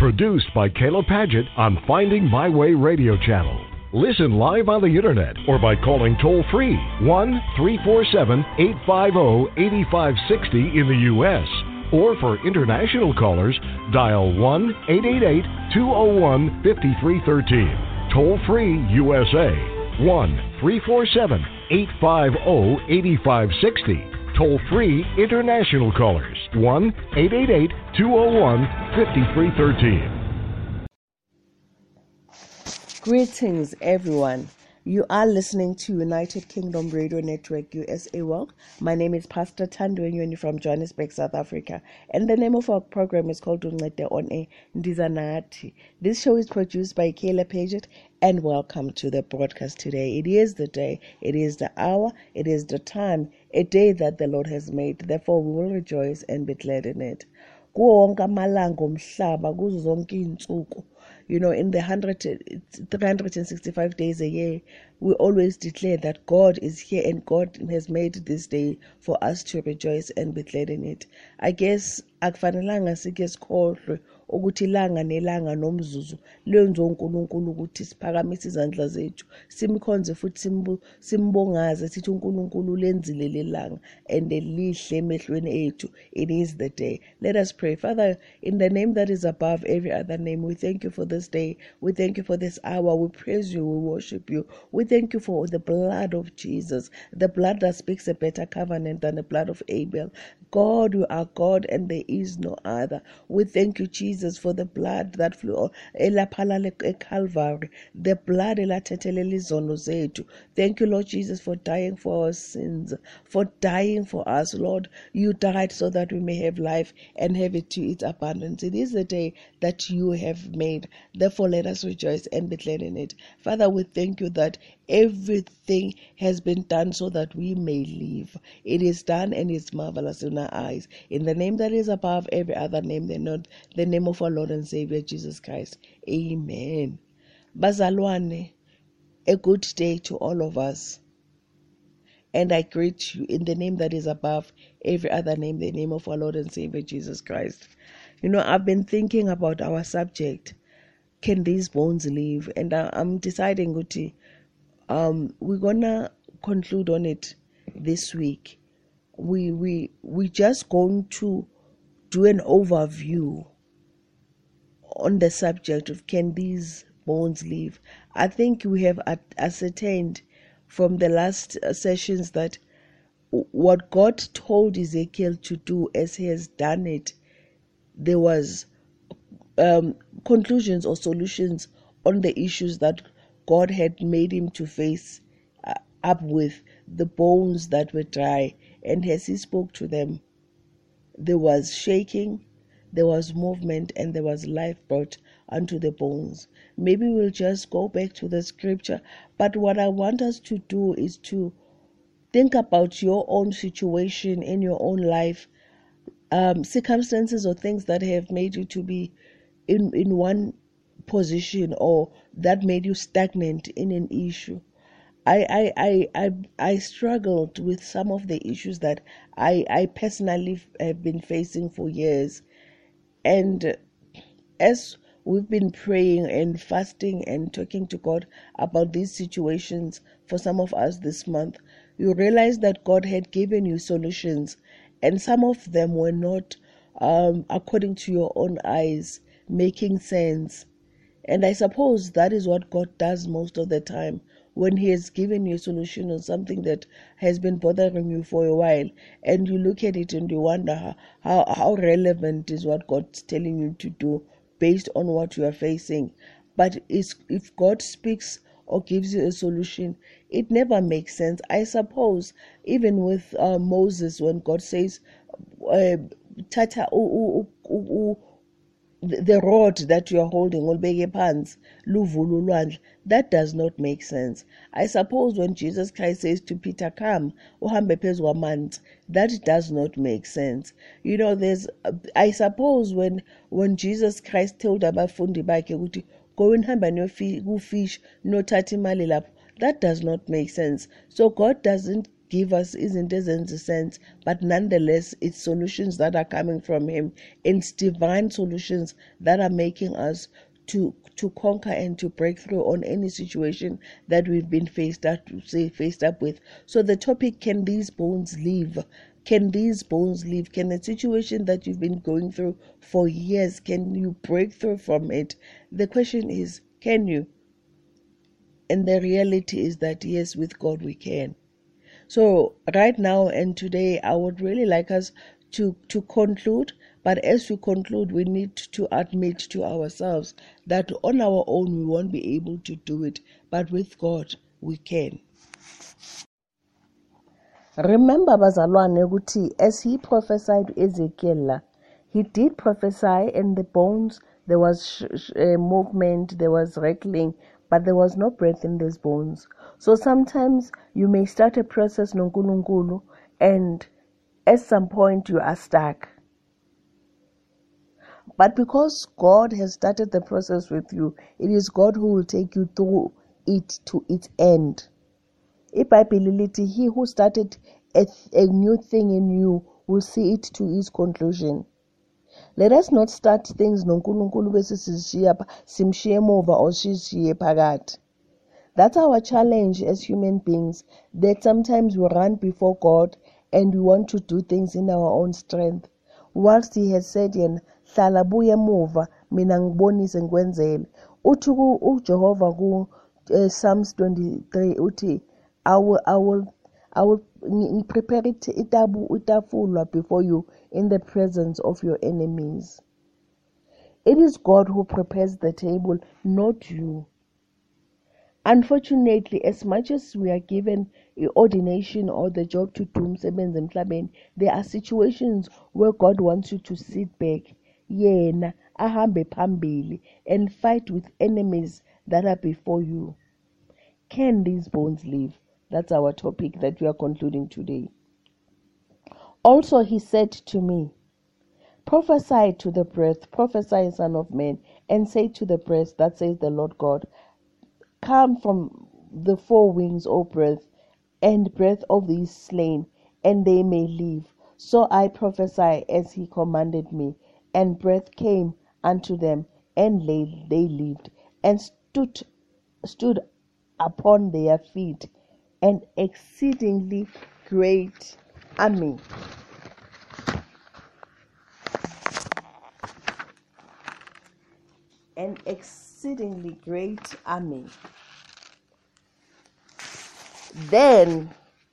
Produced by Kayla Paget on Finding My Way Radio Channel. Listen live on the internet or by calling toll-free 1-347-850-8560 in the U.S. Or for international callers, dial 1-888-201-5313. Toll-free USA, 1-347-850-8560. Toll-free international callers, 1-888-201-5313. Greetings, everyone. You are listening to United Kingdom Radio Network USA World. My name is Pastor Thandweni from Johannesburg, South Africa. And the name of our program is called Uncede on Air Ndizanathi. This show is produced by Kayla Paget, and welcome to the broadcast today. It is the day, it is the hour, it is the time, a day that the Lord has made. Therefore, we will rejoice and be glad in it. Kuwo wonke amalanga omhlaba kuzo zonke izinsuku. You know, in the 365 days a year, we always declare that God is here and God has made this day for us to rejoice and be glad in it. I guess akufanelanga sike sikhohlwe ukuthi ilanga nelanga nomzuzu lenze uNkulunkulu ukuthi siphakamise izandla zethu simkhonze futhi simbongaze sithi uNkulunkulu lenzile lelanga and elihle emehlweni ethu. It is the day. Let us pray. Father, in the name that is above every other name, we thank you for this day. We thank you for this hour. We praise you. We worship you. We thank you for the blood of Jesus, the blood that speaks a better covenant than the blood of Abel. God, you are God and there is no other. We thank you, Jesus, for the blood that flew Calvary, the blood elathethelela izono zethu. Thank you, Lord Jesus, for dying for our sins, for dying for us, Lord. You died so that we may have life and have it to its abundance. It is the day that you have made. Therefore, let us rejoice and be glad in it. Father, we thank you that everything has been done so that we may live. It is done and it's marvelous in our eyes. In the name that is above every other name, the name of our Lord and Savior, Jesus Christ. Amen. Bazalwane, a good day to all of us. And I greet you in the name that is above every other name, the name of our Lord and Savior, Jesus Christ. You know, I've been thinking about our subject, can these bones live? And I'm deciding, Guti, we're gonna conclude on it this week. We just going to do an overview on the subject of can these bones live. I think we have ascertained from the last sessions that what God told Ezekiel to do, as he has done it, there was conclusions or solutions on the issues that God had made him to face up with, the bones that were dry. And as he spoke to them, there was shaking, there was movement, and there was life brought unto the bones. Maybe we'll just go back to the scripture, but what I want us to do is to think about your own situation in your own life, circumstances or things that have made you to be in one position or that made you stagnant in an issue. I struggled with some of the issues that I personally have been facing for years. And as we've been praying and fasting and talking to God about these situations for some of us this month, you realize that God had given you solutions, and some of them were not, according to your own eyes, making sense. And I suppose that is what God does most of the time when he has given you a solution on something that has been bothering you for a while, and you look at it and you wonder how relevant is what God's telling you to do based on what you are facing. But if God speaks or gives you a solution, it never makes sense. I suppose even with Moses, when God says, Tata the rod that you are holding, that does not make sense. I suppose when Jesus Christ says to Peter, come, that does not make sense. You know, I suppose when Jesus Christ told abafundi bakhe, go and hamba no fish, no tati mali lapho, that does not make sense. So God doesn't give us isn't doesn't sense, but nonetheless it's solutions that are coming from him. It's divine solutions that are making us to conquer and to break through on any situation that we've been faced up with. So the topic, can these bones live? Can these bones live? Can a situation that you've been going through for years, can you break through from it? The question is, can you? And the reality is that yes, with God we can. So right now and today, I would really like us to conclude. But as we conclude, we need to admit to ourselves that on our own we won't be able to do it. But with God, we can. Remember, bazalwane, ukuthi as he prophesied to Ezekiel, he did prophesy, and the bones, there was movement, there was rattling, but there was no breath in these bones. So sometimes you may start a process nonkulunkulu, and at some point you are stuck. But because God has started the process with you, it is God who will take you through it to its end. iBhayibheli, he who started a new thing in you will see it to its conclusion. Let us not start things nonkulunkulu bese simshiye emuva or sishiye phakathi. That's our challenge as human beings, that sometimes we run before God and we want to do things in our own strength. Whilst he has said, hlala buye emuva, mina ngibonise ngikwenzele. Uthi uJehova ku Psalms 23 uthi, I will prepare itafula before you in the presence of your enemies. It is God who prepares the table, not you. Unfortunately, as much as we are given the ordination or the job to do umsebenzi emhlabeni, there are situations where God wants you to sit back, yena ahambe phambili, and fight with enemies that are before you. Can these bones live? That's our topic that we are concluding today. Also, he said to me, prophesy to the breath, prophesy, Son of Man, and say to the breath, that says the Lord God, come from the four wings, O breath, and breath of these slain, and they may live. So I prophesied as he commanded me, and breath came unto them, and they lived, and stood upon their feet, an exceedingly great army. An exceedingly great army. Then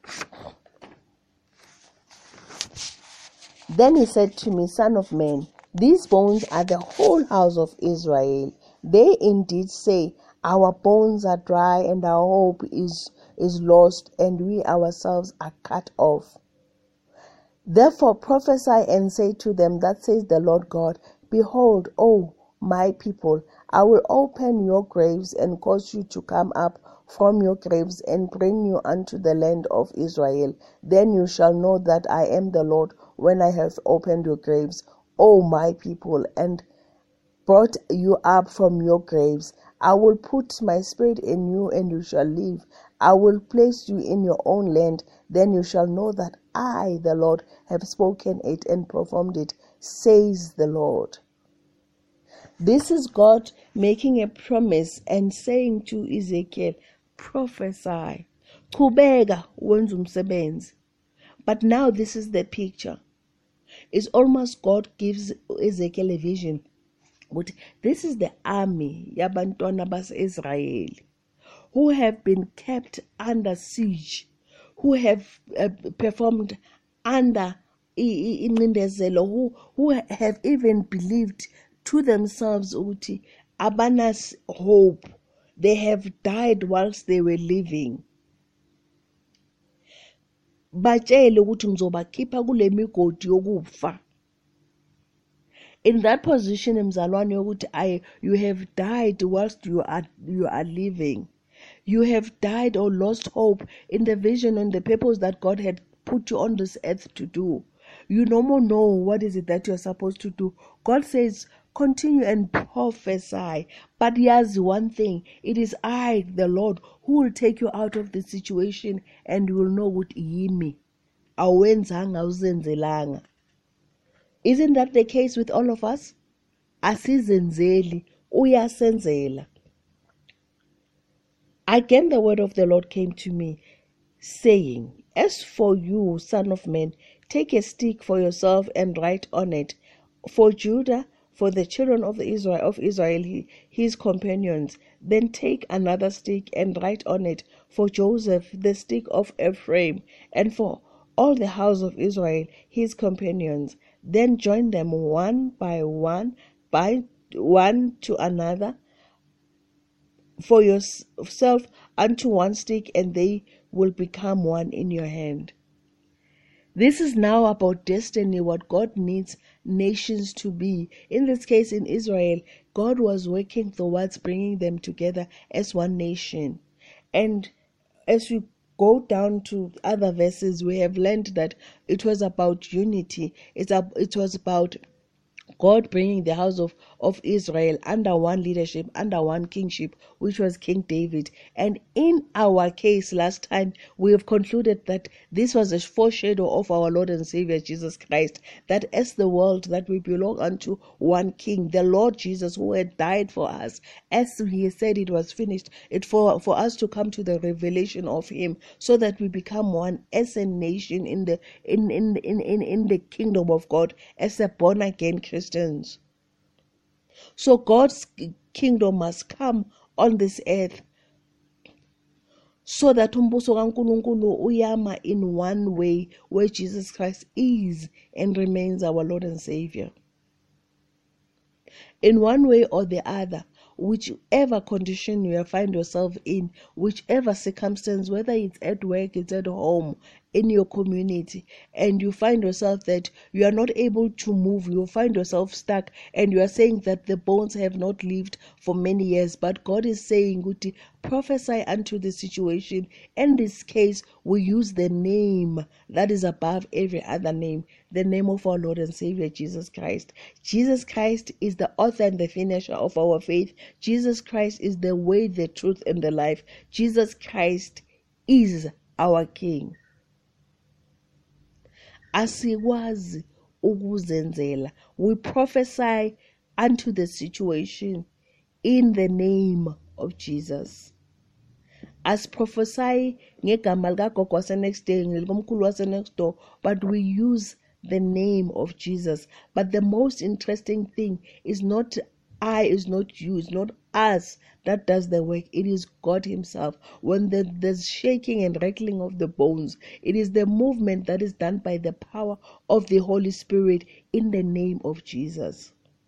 he said to me, Son of man, these bones are the whole house of Israel. They indeed say, our bones are dry, and our hope is lost, and we ourselves are cut off. Therefore prophesy and say to them, that says the Lord God, behold, O my people, I will open your graves and cause you to come up from your graves and bring you unto the land of Israel. Then you shall know that I am the Lord, when I have opened your graves, O my people, and brought you up from your graves. I will put my spirit in you, and you shall live. I will place you in your own land. Then you shall know that I, the Lord, have spoken it and performed it, says the Lord. This is God making a promise and saying to Ezekiel, prophesy. Qhubeka wenza umsebenzi. But now this is the picture. It's almost God gives Ezekiel a vision. But this is the army yabantwana base-Israel who have been kept under siege, who have performed under incindezelo, who have even believed to themselves ukuthi abanas hope. They have died whilst they were living. Batshele ukuthi ngizobakhipha kule migodi yokufa. In that position, mzalwane yokuthi you have died whilst you are living. You have died or lost hope in the vision and the purpose that God had put you on this earth to do. You no more know what is it that you are supposed to do. God says, continue and prophesy. But here's one thing, it is I, the Lord, who will take you out of the situation, and you will know what yimi. Awenzanga uzenzelanga. Isn't that the case with all of us? Asizenzeli, uyasenzela. Again the word of the Lord came to me, saying, As for you, son of man, take a stick for yourself and write on it, for Judah, for the children of Israel, his companions. Then take another stick and write on it, for Joseph, the stick of Ephraim, and for all the house of Israel, his companions. Then join them one by one to another, for yourself unto one stick, and they will become one in your hand. This is now about destiny, what God needs nations to be. In this case, in Israel, God was working towards bringing them together as one nation. And as we go down to other verses, we have learned that it was about unity. It was about God bringing the house of Israel under one leadership, under one kingship, which was King David. And in our case last time, we have concluded that this was a foreshadow of our Lord and Savior Jesus Christ, that as the world, that we belong unto one King, the Lord Jesus, who had died for us. As he said it was finished, it for us to come to the revelation of him, so that we become one as a nation in the kingdom of God, as a born again Christians. So God's kingdom must come on this earth, so that umbuso kaNkulunkulu uyama in one way, where Jesus Christ is and remains our Lord and Savior. In one way or the other, whichever condition you find yourself in, whichever circumstance, whether it's at work, it's at home, in your community, and you find yourself that you are not able to move, you find yourself stuck, and you are saying that the bones have not lived for many years, but God is saying, prophesy unto the situation. In this case, we use the name that is above every other name, the name of our Lord and Savior, Jesus Christ. Jesus Christ is the author and the finisher of our faith. Jesus Christ is the way, the truth, and the life. Jesus Christ is our King. Asikwazi ukuzenzela. We prophesy unto the situation in the name of Jesus. As prophesy ngegama likagogo wasenext day, ngelikomkhulu wasenext door, but we use the name of Jesus. But the most interesting thing is not I, is not you, it's not us that does the work. It is God himself. When there's shaking and rattling of the bones, it is the movement that is done by the power of the Holy Spirit in the name of Jesus.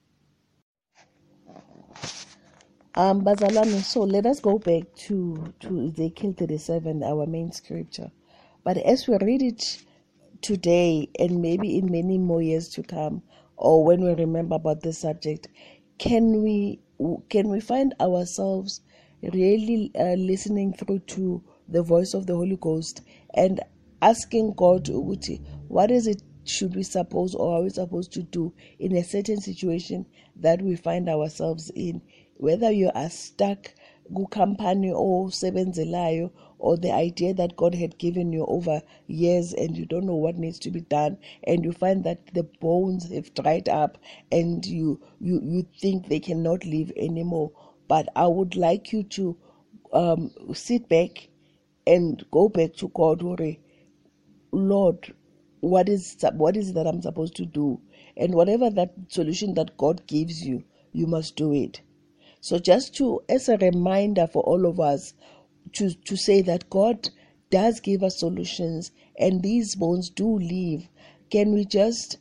Bazalwane, so let us go back to Ezekiel 37, our main scripture. But as we read it today, and maybe in many more years to come, or when we remember about this subject, can we find ourselves really listening through to the voice of the Holy Ghost and asking God, what is it should we suppose, or are we supposed to do in a certain situation that we find ourselves in? Whether you are stuck company or sebenzelayo, or the idea that God had given you over years and you don't know what needs to be done, and you find that the bones have dried up and you think they cannot live anymore. But I would like you to sit back and go back to God. Lord, what is it that I'm supposed to do? And whatever that solution that God gives you, you must do it. So just as a reminder for all of us, to say that God does give us solutions, and these bones do live. Can we just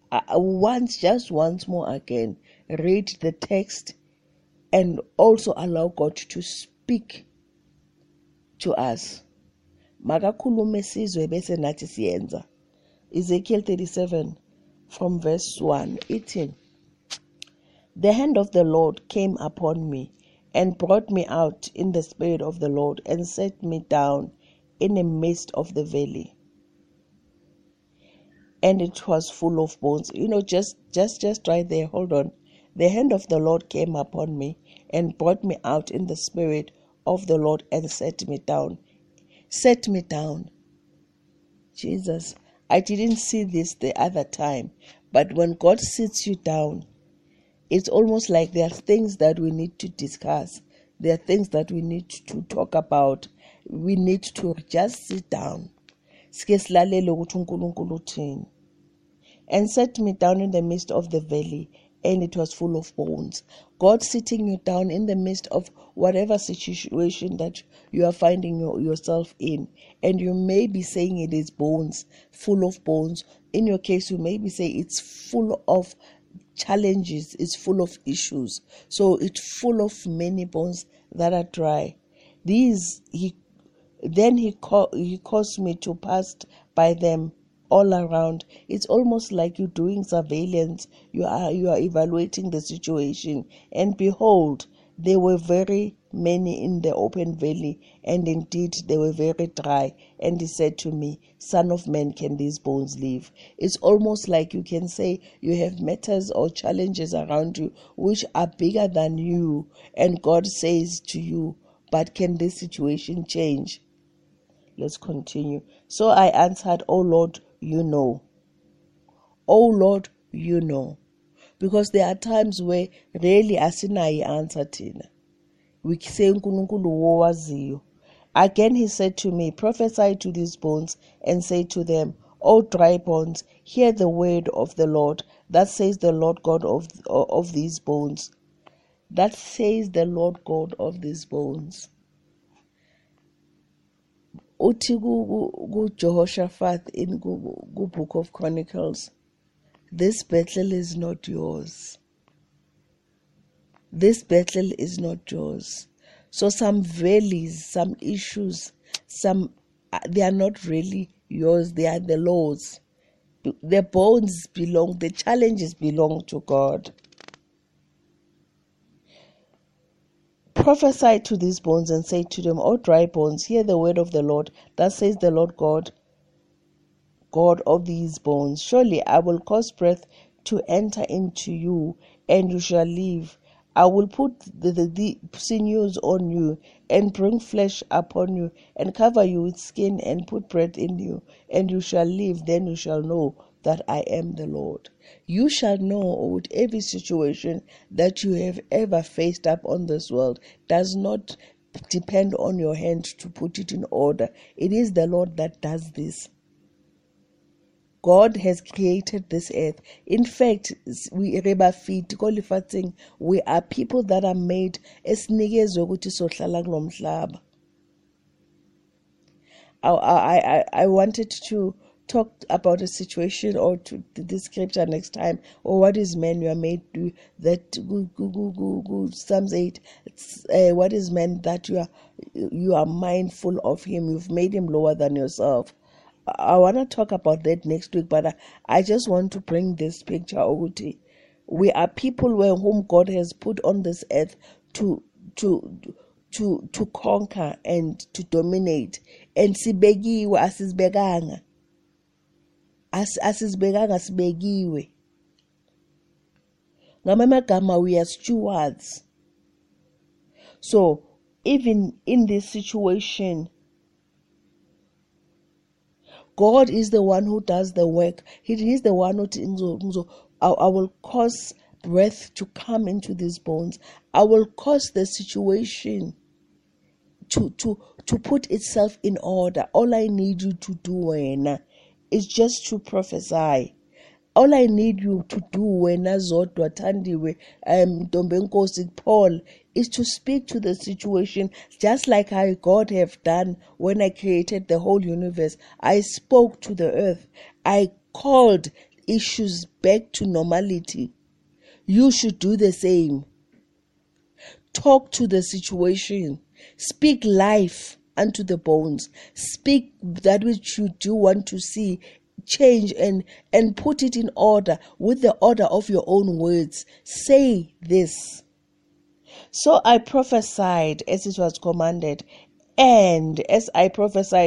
once more again read the text and also allow God to speak to us? Makakhulume sizwe bese nathi siyenza. Ezekiel 37 from verse 1. 18. The hand of the Lord came upon me and brought me out in the spirit of the Lord and set me down in the midst of the valley. And it was full of bones. Just right there, hold on. the hand of the Lord came upon me and brought me out in the spirit of the Lord and set me down. Set me down. Jesus, I didn't see this the other time, but when God sits you down, it's almost like there are things that we need to discuss. There are things that we need to talk about. We need to just sit down. And set me down in the midst of the valley, and it was full of bones. God sitting you down in the midst of whatever situation that you are finding yourself in, and you may be saying it is bones, full of bones. In your case, you may be saying it's full of challenges, it's full of issues. So it's full of many bones that are dry. He caused me to pass by them all around. It's almost like you're doing surveillance. You are evaluating the situation. And behold, there were very many in the open valley, and indeed they were very dry. And he said to me, Son of man, can these bones live? It's almost like you can say you have matters or challenges around you which are bigger than you, and God says to you, but can this situation change? Let's continue. So I answered, Oh Lord, you know. Oh Lord, you know. Because there are times where really asinayi answer thina. We say uNkulunkulu wowaziyo. Again he said to me, Prophesy to these bones and say to them, O dry bones, hear the word of the Lord. That says the Lord God of these bones. That says the Lord God of these bones. Uthi Jehoshaphat in Book of Chronicles, this battle is not yours. This battle is not yours. So some valleys, some issues, they are not really yours. They are the Lord's. The bones belong, the challenges belong to God. Prophesy to these bones and say to them, O dry bones, hear the word of the Lord. Thus says the Lord God of these bones. Surely I will cause breath to enter into you, and you shall live. I will put the sinews on you, and bring flesh upon you, and cover you with skin, and put breath in you, and you shall live. Then you shall know that I am the Lord. You shall know with every situation that you have ever faced up on this world does not depend on your hand to put it in order. It is the Lord that does this. God has created this earth. In fact, we are people that are made I wanted to talk about a situation or to the scripture next time, or what is man you are made to, that Psalms 8, what is man that you are mindful of him, you've made him lower than yourself. I want to talk about that next week, but I just want to bring this picture. We are people whom God has put on this earth to conquer and to dominate. And sibegiwe asizibekanga. Asizibekanga sibegiwe. Ngamanye amagama, we are stewards. So even in this situation, God is the one who does the work. He is the one who I will cause breath to come into these bones. I will cause the situation to put itself in order. All I need you to do is just to prophesy. All I need you to do Zodwa Thandiwe Ntombenkosi Paul is to speak to the situation, just like how God have done when I created the whole universe. I spoke to the earth. I called issues back to normality. You should do the same. Talk to the situation. Speak life unto the bones. Speak that which you do want to see change and put it in order with the order of your own words. Say this. So I prophesied as it was commanded, and as I prophesied,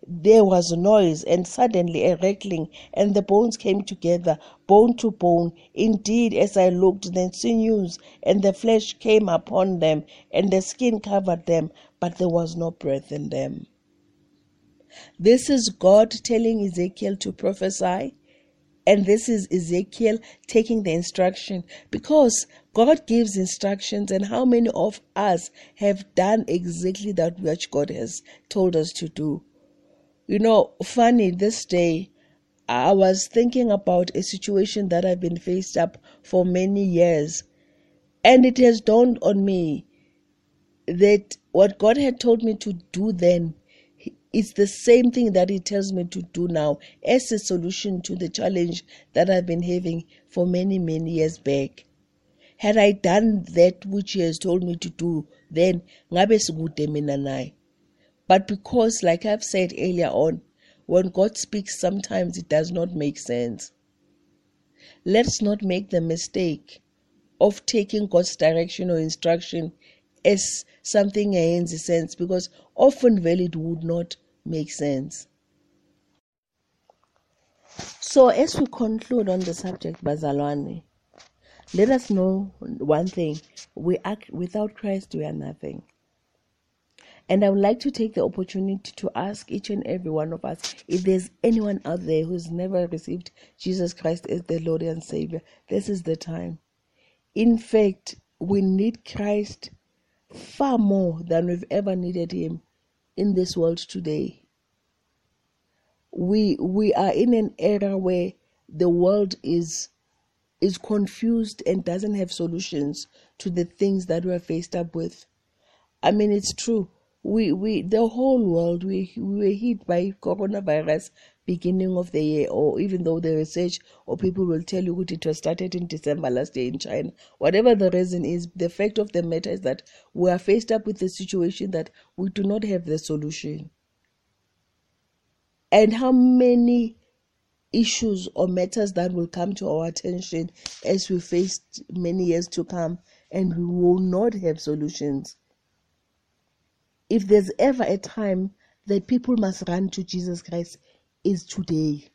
there was a noise, and suddenly a rattling, and the bones came together, bone to bone. Indeed, as I looked, the sinews and the flesh came upon them, and the skin covered them, but there was no breath in them. This is God telling Ezekiel to prophesy. And this is Ezekiel taking the instruction, because God gives instructions, and how many of us have done exactly that which God has told us to do? You know, funny, this day I was thinking about a situation that I've been faced up for many years, and it has dawned on me that what God had told me to do then, it's the same thing that He tells me to do now as a solution to the challenge that I've been having for many, many years back. Had I done that which He has told me to do, then ngabe sikude mina naye. But because, like I've said earlier on, when God speaks, sometimes it does not make sense. Let's not make the mistake of taking God's direction or instruction as something in sense, because often it would not make sense. So as we conclude on the subject, Bazalwane, let us know one thing: without Christ we are nothing. And I would like to take the opportunity to ask each and every one of us, if there's anyone out there who's never received Jesus Christ as their Lord and Savior, this is the time. In fact, we need Christ far more than we've ever needed Him in this world today. We are in an era where the world is confused and doesn't have solutions to the things that we're faced up with. I mean, it's true. The whole world, we were hit by coronavirus beginning of the year, or even though the research or people will tell you that it was started in December last year in China. Whatever the reason is, the fact of the matter is that we are faced up with a situation that we do not have the solution. And how many issues or matters that will come to our attention as we face many years to come, and we will not have solutions. If there's ever a time that people must run to Jesus Christ, is today.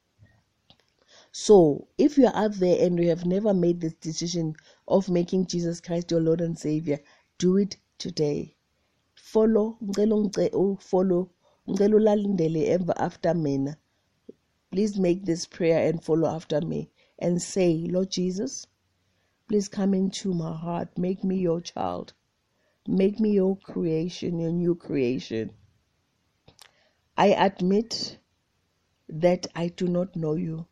So if you are out there and you have never made this decision of making Jesus Christ your Lord and Savior, do it today. Follow after me. Please make this prayer and follow after me and say, Lord Jesus, please come into my heart. Make me your child. Make me your creation, your new creation. I admit that I do not know you.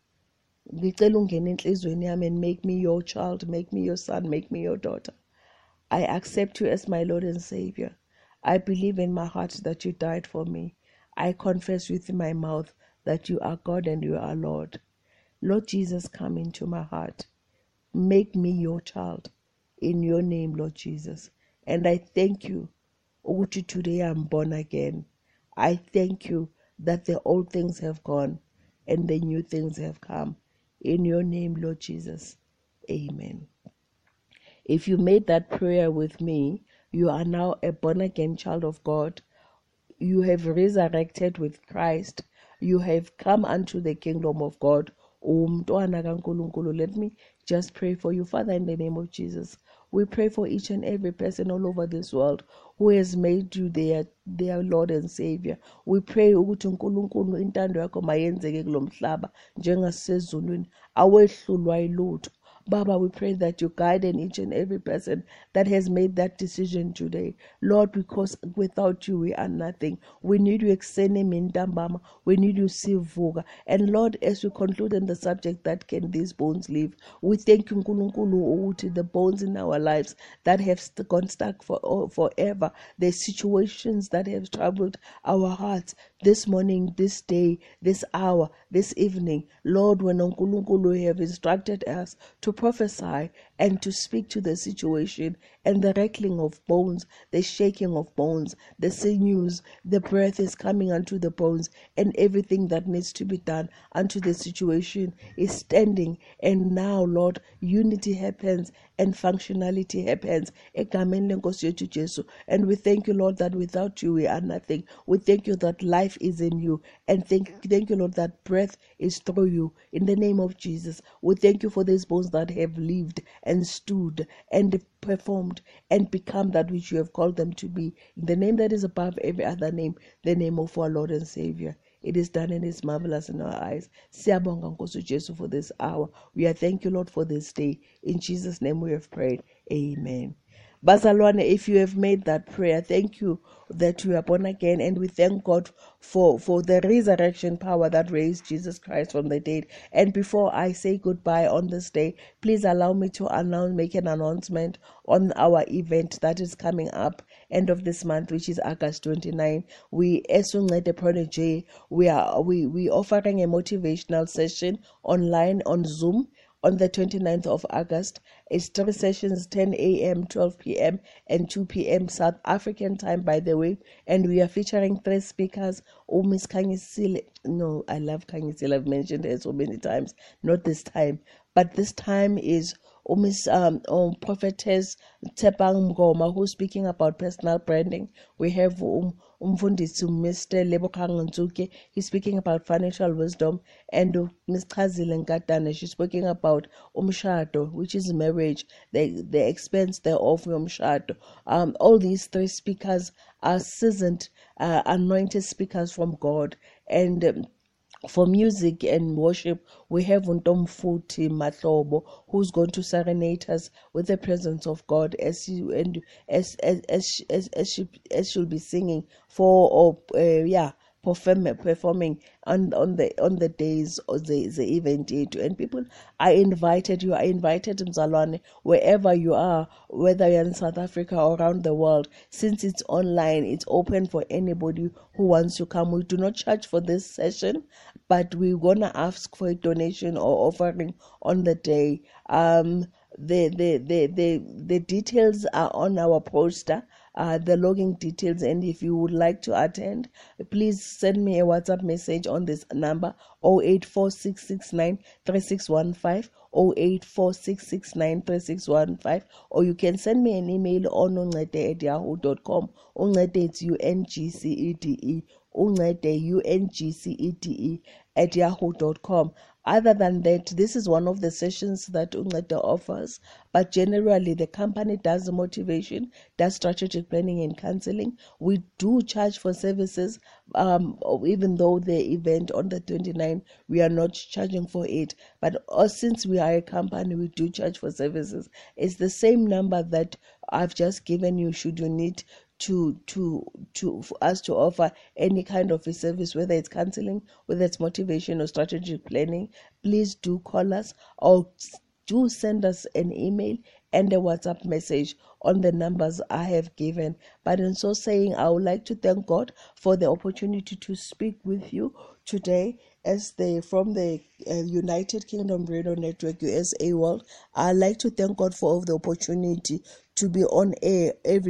And make me your child, make me your son, make me your daughter. I accept you as my Lord and Savior. I believe in my heart that you died for me. I confess with my mouth that you are God and you are Lord. Lord Jesus, come into my heart. Make me your child. In your name, Lord Jesus. And I thank you, Uguti, today I'm born again. I thank you that the old things have gone and the new things have come. In your name, Lord Jesus. Amen. If you made that prayer with me, you are now a born-again child of God. You have resurrected with Christ. You have come unto the kingdom of God. Let me just pray for you. Father, in the name of Jesus, we pray for each and every person all over this world who has made you their Lord and Savior. We pray ukuthi uNkulunkulu intando yakho mayenzeke kulomhlaba njengasezulwini awehlulwa ilutho. Baba, we pray that you guide each and every person that has made that decision today. Lord, because without you we are nothing. We need you ekseni mintambama. We need you sivuka. And Lord, as we conclude on the subject that can these bones live, we thank you Nkulunkulu ukuthi the bones in our lives that have gone stuck forever, the situations that have troubled our hearts this morning, this day, this hour, this evening. Lord, when Nkulunkulu have instructed us to prophesy and to speak to the situation, and the rattling of bones, the shaking of bones, the sinews, the breath is coming unto the bones, and everything that needs to be done unto the situation is standing. And now, Lord, unity happens and functionality happens. And we thank you, Lord, that without you we are nothing. We thank you that life life is in you. And thank you, Lord, that breath is through you. In the name of Jesus, we thank you for these bones that have lived and stood and performed and become that which you have called them to be. In the name that is above every other name, the name of our Lord and Savior. It is done and is marvelous in our eyes. Siyabonga Nkosi Jesu for this hour. We are thank you, Lord, for this day. In Jesus' name we have prayed. Amen. Bazalwane, if you have made that prayer, thank you that you are born again, and we thank God for the resurrection power that raised Jesus Christ from the dead. And before I say goodbye on this day, please allow me to make an announcement on our event that is coming up end of this month, which is August 29. We, as Unncede Prodigy, we offering a motivational session online on Zoom on the 29th of August. It's 3 sessions, 10 a.m., 12 p.m., and 2 p.m. South African time, by the way. And we are featuring 3 speakers. Miss Kanyisile. No, I love Kanyisile. I've mentioned her so many times. Not this time. But this time is Miss Prophetess Tepang Mgoma, who's speaking about personal branding. We have Umfundisi Mr. Lebogang Nzuke. He's speaking about financial wisdom. And Ms. Chazile Nkatane, she's speaking about umshado, which is marriage, the expense thereof umshado. All these 3 speakers are seasoned, anointed speakers from God. And for music and worship, we have Untomfuti Matlobo, who's going to serenade us with the presence of God as she'll be singing performing on the days of the event. And people are invited. You are invited, Mzalwane, wherever you are, whether you're in South Africa or around the world. Since it's online, it's open for anybody who wants to come. We do not charge for this session, but we're gonna ask for a donation or offering on the day. The details are on our poster, the login details, and if you would like to attend, please send me a WhatsApp message on this number 0846693615, 0846693615, or you can send me an email on uncede@yahoo.com. Uncede, it's UNGCEDE, uncede, UNGCEDE @yahoo.com. Other than that, this is one of the sessions that Uncede offers, but generally the company does motivation, does strategic planning and counseling. We do charge for services, even though the event on the 29th, we are not charging for it. But since we are a company, we do charge for services. It's the same number that I've just given you should you need for us to offer any kind of a service, whether it's counseling, whether it's motivation or strategic planning. Please do call us or do send us an email and a WhatsApp message on the numbers I have given. But in so saying, I would like to thank God for the opportunity to speak with you today from the United Kingdom Radio Network, USA World. I'd like to thank God for the opportunity to be on air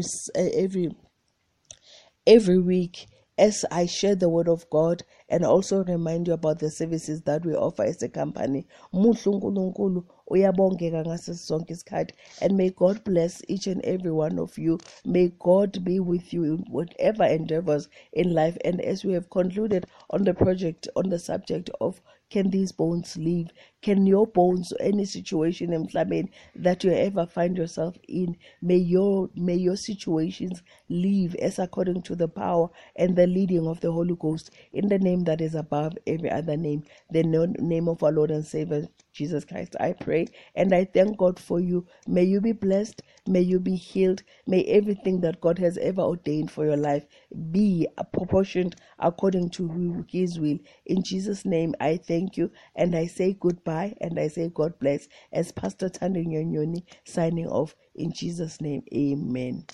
every week as I share the word of God and also remind you about the services that we offer as a company. Muhle uNkulunkulu uyabongeka ngaso sonke isikhathi, and may God bless each and every one of you. May God be with you in whatever endeavors in life. And as we have concluded on the subject of can these bones live? Can your bones, any situation that you ever find yourself in, may your situations live as according to the power and the leading of the Holy Ghost, in the name that is above every other name, the name of our Lord and Savior Jesus Christ. I pray and I thank God for you. May you be blessed. May you be healed. May everything that God has ever ordained for your life be proportioned according to His will. In Jesus' name, I thank you and I say goodbye and I say God bless, as Pastor Thando Nyonyoni signing off in Jesus' name. Amen.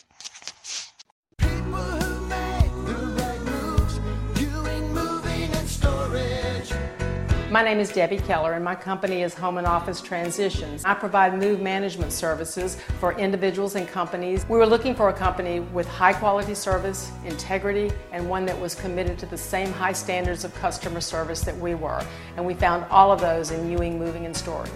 My name is Debbie Keller and my company is Home and Office Transitions. I provide move management services for individuals and companies. We were looking for a company with high quality service, integrity, and one that was committed to the same high standards of customer service that we were. And we found all of those in Ewing Moving and Storage.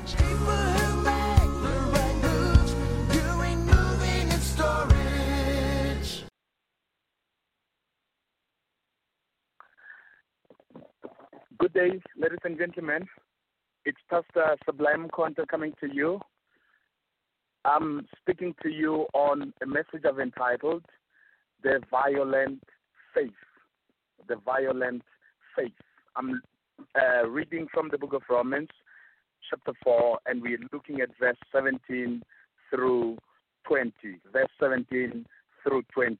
Good day, ladies and gentlemen. It's Pastor Sublime Conta coming to you. I'm speaking to you on a message I've entitled, The Violent Faith. The Violent Faith. I'm reading from the book of Romans, chapter 4, and we're looking at verse 17 through 20. Verse 17 through 20.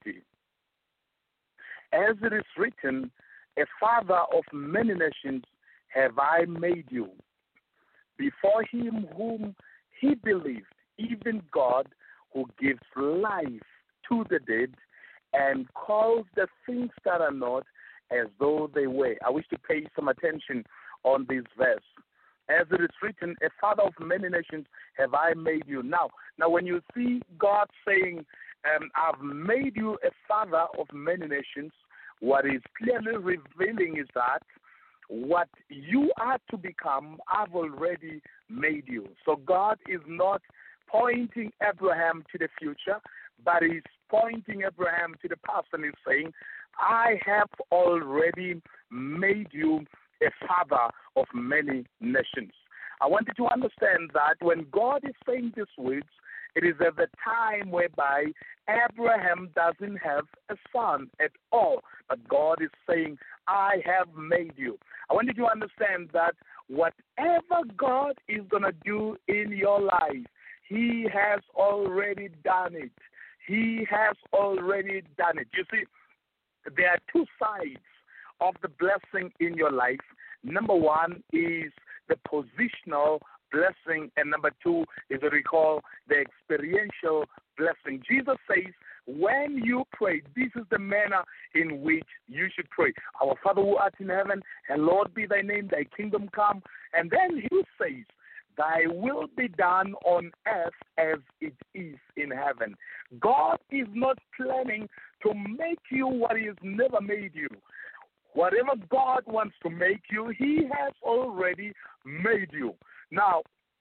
As it is written, a father of many nations have I made you. Before him whom he believed, even God, who gives life to the dead and calls the things that are not as though they were. I wish to pay some attention on this verse. As it is written, a father of many nations have I made you. Now when you see God saying, I've made you a father of many nations, what is clearly revealing is that what you are to become, I've already made you. So God is not pointing Abraham to the future, but he's pointing Abraham to the past, and he's saying, I have already made you a father of many nations. I want you to understand that when God is saying these words, it is at the time whereby Abraham doesn't have a son at all. But God is saying, I have made you. I want you to understand that whatever God is going to do in your life, he has already done it. He has already done it. You see, there are two sides of the blessing in your life. Number one is the positional blessing, and number two is what we call the experiential blessing. Jesus says, when you pray, this is the manner in which you should pray. Our Father who art in heaven, hallowed be thy name, thy kingdom come. And then he says, thy will be done on earth as it is in heaven. God is not planning to make you what he has never made you. Whatever God wants to make you, he has already made you. Now,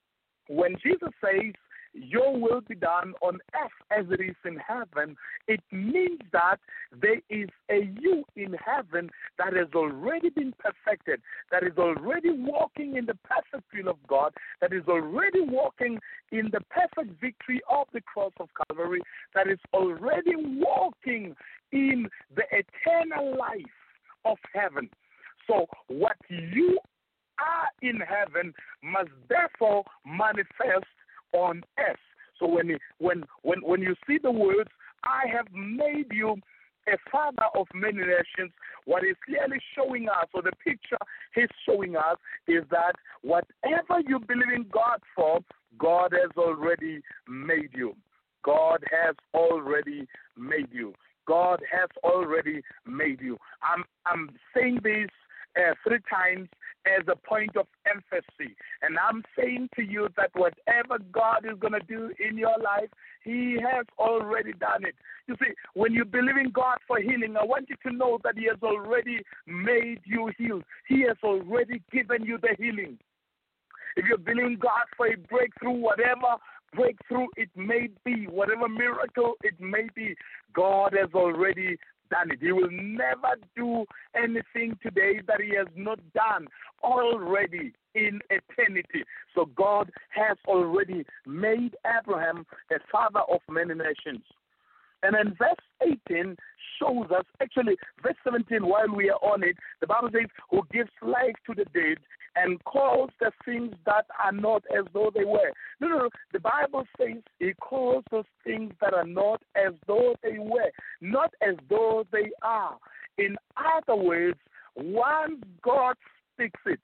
when Jesus says, your will be done on earth as it is in heaven, it means that there is a you in heaven that has already been perfected, that is already walking in the perfect will of God, that is already walking in the perfect victory of the cross of Calvary, that is already walking in the eternal life of heaven. So what you are in heaven must therefore manifest on earth. So when you see the words, I have made you a father of many nations, what is clearly showing us, or the picture he's showing us, is that whatever you believe in God for, God has already made you. God has already made you. God has already made you. I'm saying this 3 times as a point of emphasis. And I'm saying to you that whatever God is going to do in your life, he has already done it. You see, when you believe in God for healing, I want you to know that he has already made you healed. He has already given you the healing. If you believe in God for a breakthrough, whatever breakthrough it may be, whatever miracle it may be, God has already done it. He will never do anything today that he has not done already in eternity. So God has already made Abraham a father of many nations. And then verse 18 shows us, actually verse 17, while we are on it, the Bible says, who gives life to the dead and calls the things that are not as though they were. No. The Bible says he calls those things that are not as though they were, not as though they are. In other words, once God speaks it,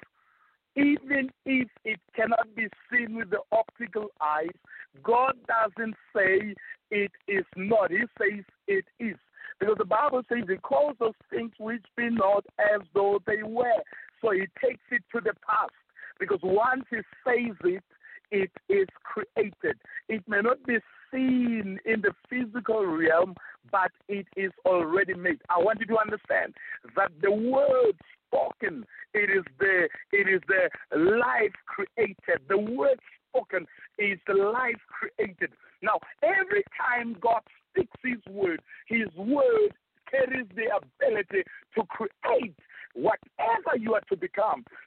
even if it cannot be seen with the optical eyes, God doesn't say it is not. He says it is. Because the Bible says he calls those things which be not as though they were. So he takes it to the past. Because once he says it, it is created. It may not be seen in the physical realm, but it is already made. I want you to understand that the word spoken, it is the life created. The word spoken is the life created. Now, every time God speaks his word carries the ability to create whatever you are to become.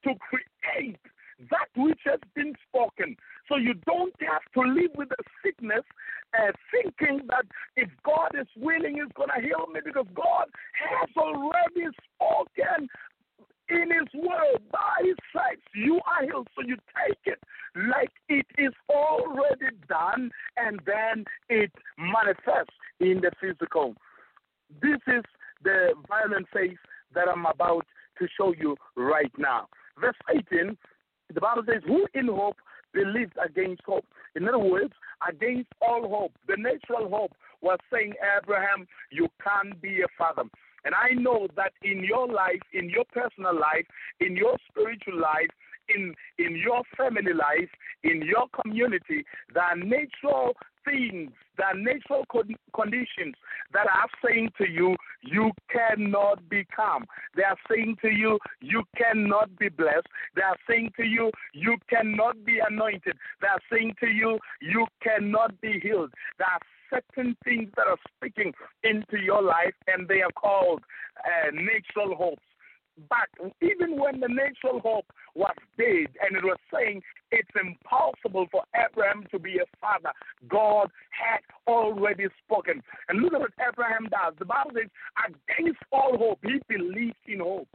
to create that which has been spoken. So you don't have to live with the sickness thinking that if God is willing, He's going to heal me, because God has already spoken in His word. By His stripes you are healed. So you take it like it is already done, and then it manifests in the physical. This is the violent faith that I'm about to show you right now. Verse 18, the Bible says, who in hope believed against hope. In other words, against all hope. The natural hope was saying, Abraham, you can't be a father. And I know that in your life, in your personal life, in your spiritual life, in your family life, in your community, there are natural things, there are natural conditions that are saying to you, you cannot become. They are saying to you, you cannot be blessed. They are saying to you, you cannot be anointed. They are saying to you, you cannot be healed. There are certain things that are speaking into your life, and they are called natural hopes. But even when the natural hope was dead and it was saying it's impossible for Abraham to be a father, God had already spoken. And look at what Abraham does. The Bible says, against all hope, he believed in hope.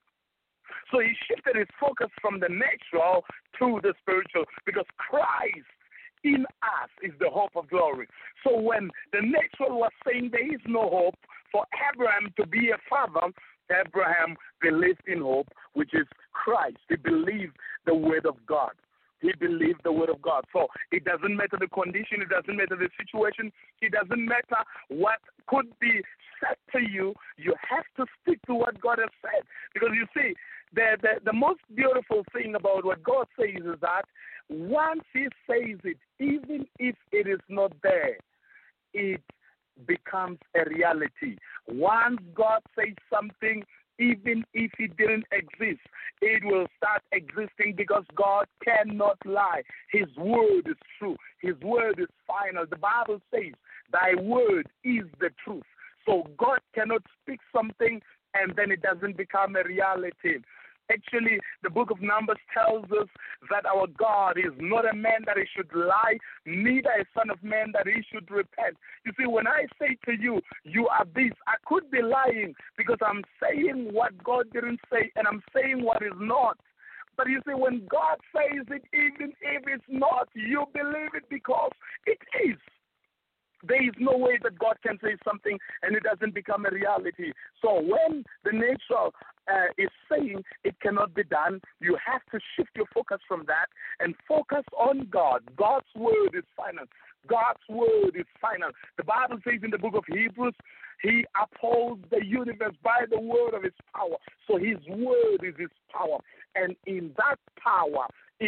So he shifted his focus from the natural to the spiritual, because Christ in us is the hope of glory. So when the natural was saying there is no hope for Abraham to be a father, Abraham believed in hope, which is Christ. He believed the word of God. He believed the word of God. So it doesn't matter the condition, it doesn't matter the situation, it doesn't matter what could be said to you. You have to stick to what God has said. Because you see, the most beautiful thing about what God says is that once He says it, even if it is not there, it becomes a reality. Once God says something, even if it didn't exist, it will start existing, because God cannot lie. His word is true. His word is final. The Bible says, thy word is the truth. So God cannot speak something and then it doesn't become a reality. Actually, the book of Numbers tells us that our God is not a man that He should lie, neither a son of man that He should repent. You see, when I say to you, you are this, I could be lying because I'm saying what God didn't say and I'm saying what is not. But you see, when God says it, even if it's not, you believe it because it is. There is no way that God can say something and it doesn't become a reality. So when the natural is saying it cannot be done, you have to shift your focus from that and focus on God. God's word is final. God's word is final. The Bible says in the book of Hebrews, He upholds the universe by the word of His power. So His word is His power. And in that power,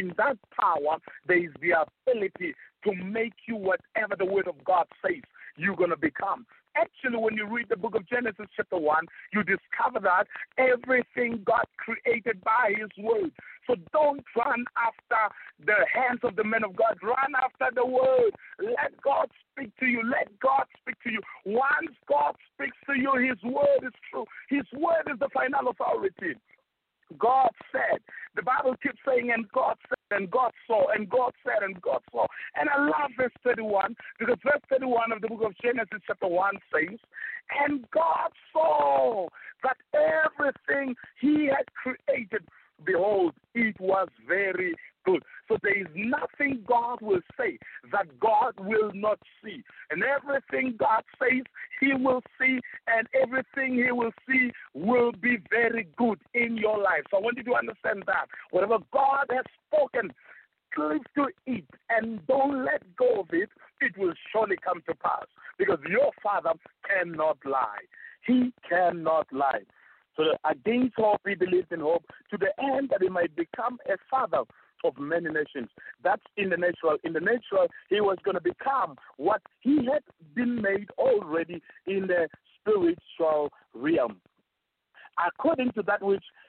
there is the ability to make you whatever the word of God says you're going to become. Actually, when you read the book of Genesis chapter 1, you discover that everything God created by His word. So don't run after the hands of the men of God. Run after the word. Let God speak to you. Let God speak to you. Once God speaks to you, His word is true. His word is the final authority. God said. The Bible keeps saying, and God said, and God saw, and God said, and God saw. And I love verse 31, because verse 31 of the book of Genesis chapter 1 says, and God saw that everything He had created, behold, it was very good. So there is nothing God will say that God will not see. And everything God says, He will see, and everything He will see will be very good in your life. So I want you to understand that. Whatever God has spoken, cleave to it and don't let go of it. It will surely come to pass, because your Father cannot lie. He cannot lie. So against hope, He believed in hope, to the end that He might become a father of many nations. That's in the natural. In the natural, He was going to become what He had been made already in the spiritual realm. According to that which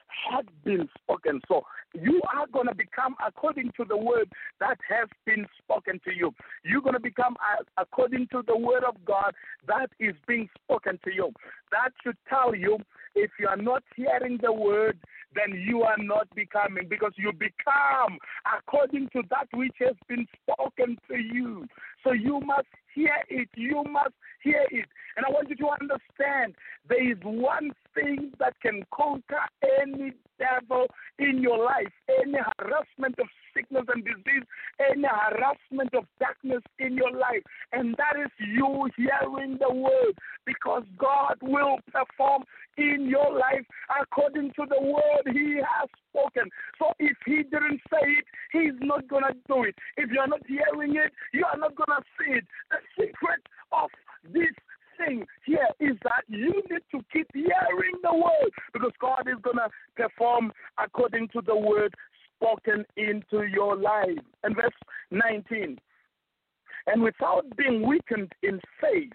had been spoken. So you are going to become according to the word that has been spoken to you. You're going to become according to the word of God that is being spoken to you. That should tell you if you are not hearing the word, then you are not becoming, because you become according to that which has been spoken to you. So you must hear it. You must hear it. And I want you to understand there is one thing that can conquer any devil in your life, any harassment of sickness and disease, any harassment of darkness in your life, and that is you hearing the word, because God will perform in your life according to the word he has spoken. So if he didn't say it, he's not going to do it. If you're not hearing it, you are not going to see it. The secret of this thing here is that you need to keep hearing the word, because God is going to perform according to the word spoken into your life. And verse 19, and without being weakened in faith,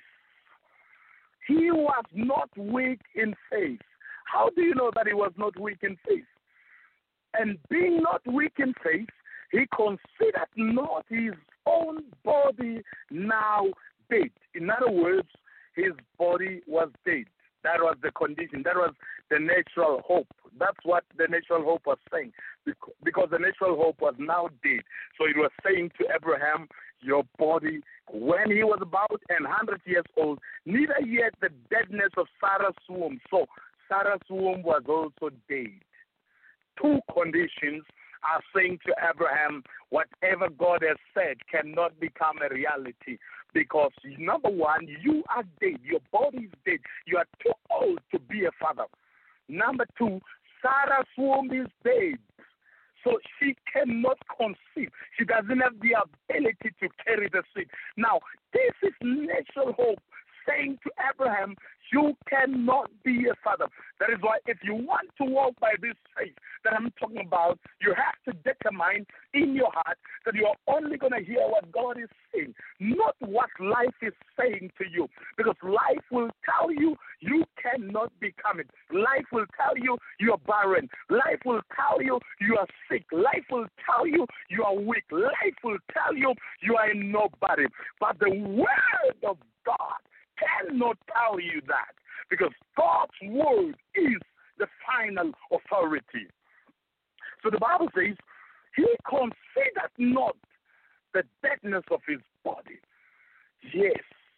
he was not weak in faith. How do you know that he was not weak in faith? And being not weak in faith, he considered not his own body now dead. In other words, his body was dead. That was the condition. That was the natural hope. That's what the natural hope was saying, because the natural hope was now dead. So it was saying to Abraham, your body, when he was about 100 years old, neither yet the deadness of Sarah's womb. So Sarah's womb was also dead. Two conditions are saying to Abraham, whatever God has said cannot become a reality, because number one, you are dead. Your body is dead. You are too old to be a father. Number two, Sarah's womb is dead, so she cannot conceive. She doesn't have the ability to carry the seed. Now, this is natural hope saying to Abraham, you cannot be a father. That is why if you want to walk by this faith that I'm talking about, you have to determine in your heart that you are only going to hear what God is saying, not what life is saying to you. Because life will tell you you cannot become it. Life will tell you you are barren. Life will tell you you are sick. Life will tell you you are weak. Life will tell you you are a nobody. But the word of God cannot tell you that, because God's word is the final authority. So the Bible says, he considered not the deadness of his body. Yes,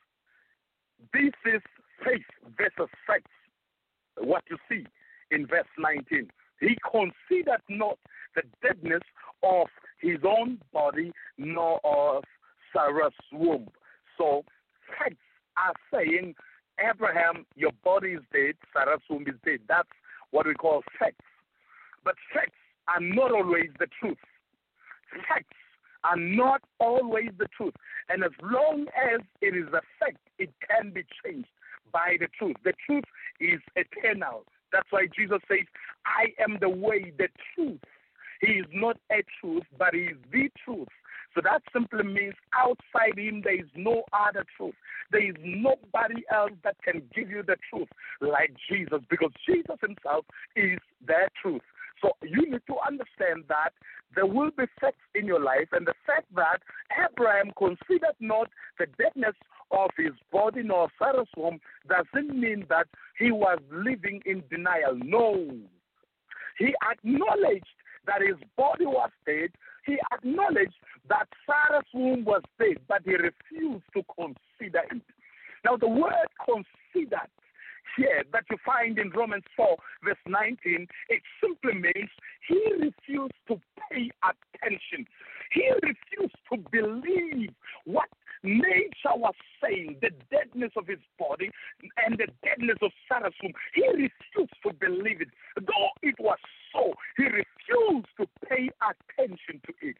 this is faith versus faith, what you see in verse 19. He considered not the deadness of his own body, nor of Sarah's womb. So facts are saying, Abraham, your body is dead, Sarah's womb is dead. That's what we call facts. But facts are not always the truth. Facts are not always the truth. And as long as it is a fact, it can be changed by the truth. The truth is eternal. That's why Jesus says, I am the way, the truth. He is not a truth, but he is the truth. So that simply means outside him there is no other truth. There is nobody else that can give you the truth like Jesus, because Jesus himself is the truth. So you need to understand that there will be facts in your life, and the fact that Abraham considered not the deadness of his body nor Sarah's womb doesn't mean that he was living in denial. No. He acknowledged that his body was dead. He acknowledged that Sarah's womb was dead, but he refused to consider it. Now, the word considered here that you find in Romans 4, verse 19, it simply means he refused to pay attention. He refused to believe what nature was saying, the deadness of his body and the deadness of Sarah's womb. He refused to believe it. Though it was so, he refused to pay attention to it.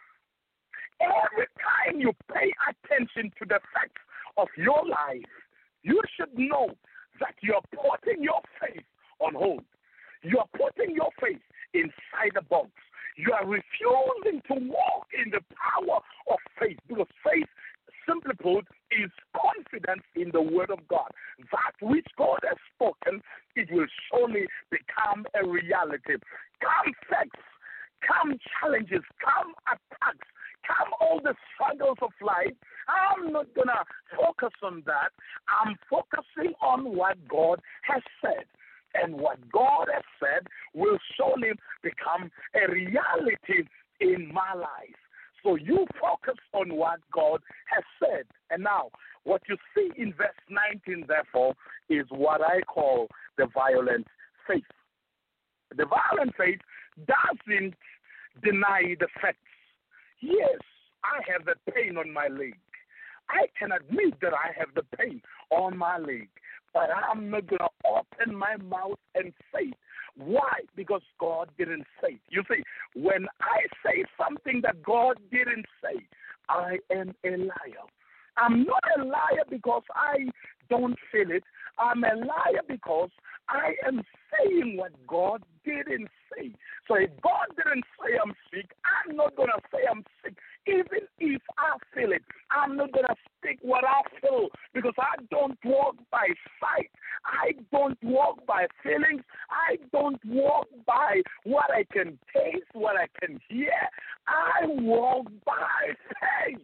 Every time you pay attention to the facts of your life, you should know that you are putting your faith on hold. You are putting your faith inside the box. You are refusing to walk in the power of faith, because faith simply put, is confidence in the word of God. That which God has spoken, it will surely become a reality. Come facts, come challenges, come attacks, come all the struggles of life. I'm not going to focus on that. I'm focusing on what God has said. And what God has said will surely become a reality in my life. So you focus on what God has said. And now, what you see in verse 19, therefore, is what I call the violent faith. The violent faith doesn't deny the facts. Yes, I have the pain on my leg. I can admit that I have the pain on my leg, but I'm not going to open my mouth and say it. Why? Because God didn't say it. You see, when I say something that God didn't say, I am a liar. I'm not a liar because I don't feel it. I'm a liar because I am saying what God didn't say. So if God didn't say I'm sick, I'm not going to say I'm sick. Even if I feel it, I'm not going to speak what I feel because I don't walk by sight. I don't walk by feelings. I don't walk by what I can taste, what I can hear. I walk by faith.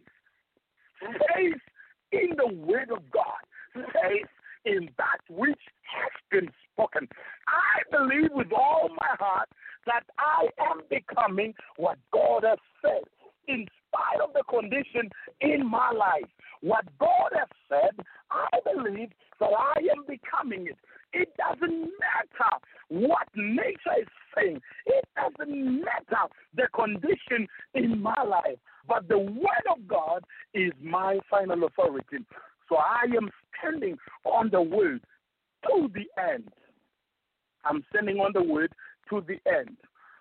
Faith in the word of God. Faith in that which has been spoken. I believe with all my heart that I am becoming what God has said. In spite of the condition in my life, what God has said, I believe that I am becoming it. It doesn't matter what nature is saying. It doesn't matter the condition in my life. But the word of God is my final authority. So I am standing on the word to the end. I'm standing on the word to the end.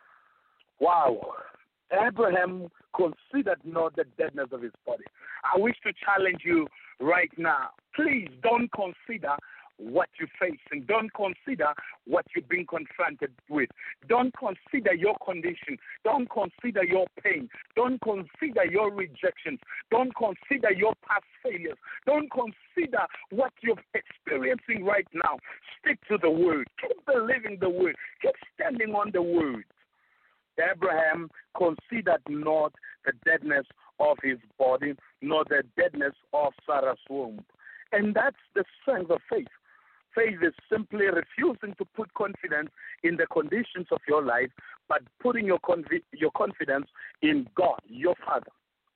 Wow. Abraham considered not the deadness of his body. I wish to challenge you right now. Please don't consider what you're facing. Don't consider what you're being confronted with. Don't consider your condition. Don't consider your pain. Don't consider your rejections. Don't consider your past failures. Don't consider what you're experiencing right now. Stick to the word. Keep believing the word. Keep standing on the word. Abraham considered not the deadness of his body, nor the deadness of Sarah's womb. And that's the strength of faith. Faith is simply refusing to put confidence in the conditions of your life, but putting your confidence in God, your Father.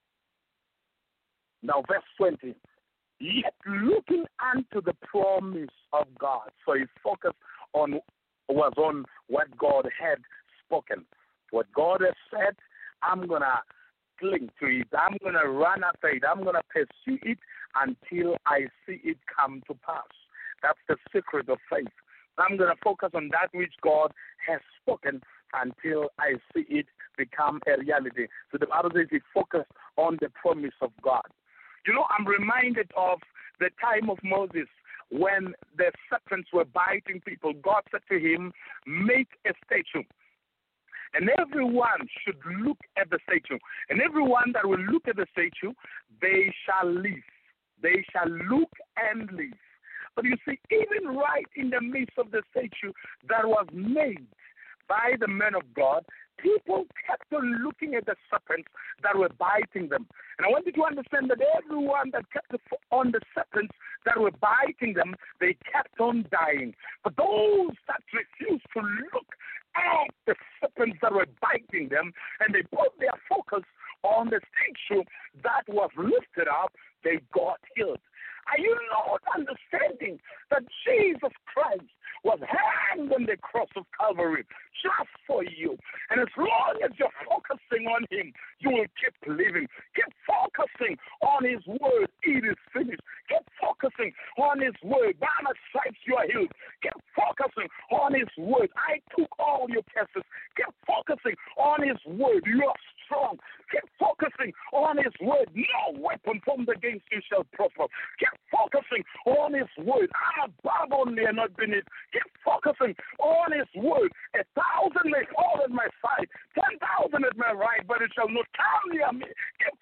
Now, verse 20. Yet looking unto the promise of God. So his focus was on what God had spoken. What God has said, I'm going to cling to it. I'm going to run after it. I'm going to pursue it until I see it come to pass. That's the secret of faith. I'm going to focus on that which God has spoken until I see it become a reality. So the Bible says he focused on the promise of God. You know, I'm reminded of the time of Moses when the serpents were biting people. God said to him, make a statue. And everyone should look at the statue. And everyone that will look at the statue, they shall live. They shall look and live. But you see, even right in the midst of the statue that was made by the men of God, people kept on looking at the serpents that were biting them. And I want you to understand that everyone that kept on the serpents that were biting them, they kept on dying. But those that refused to look at the serpents that were biting them, and they put their focus on the statue that was lifted up, they got healed. Are you not understanding that Jesus Christ was hanged on the cross of Calvary just for you? And as long as you're focusing on him, you will keep living. Keep focusing on his word. It is finished. Keep focusing on his word. By my stripes you are healed. Keep focusing on his word. I took all your curses. Keep focusing on his word. You are strong. Keep focusing on his word. No weapon formed against you shall prosper. Keep focusing on his word. I'm above only and not beneath. Keep focusing on his word. 1,000 may fall at my side, 10,000 at my right, but it shall not come near me. Keep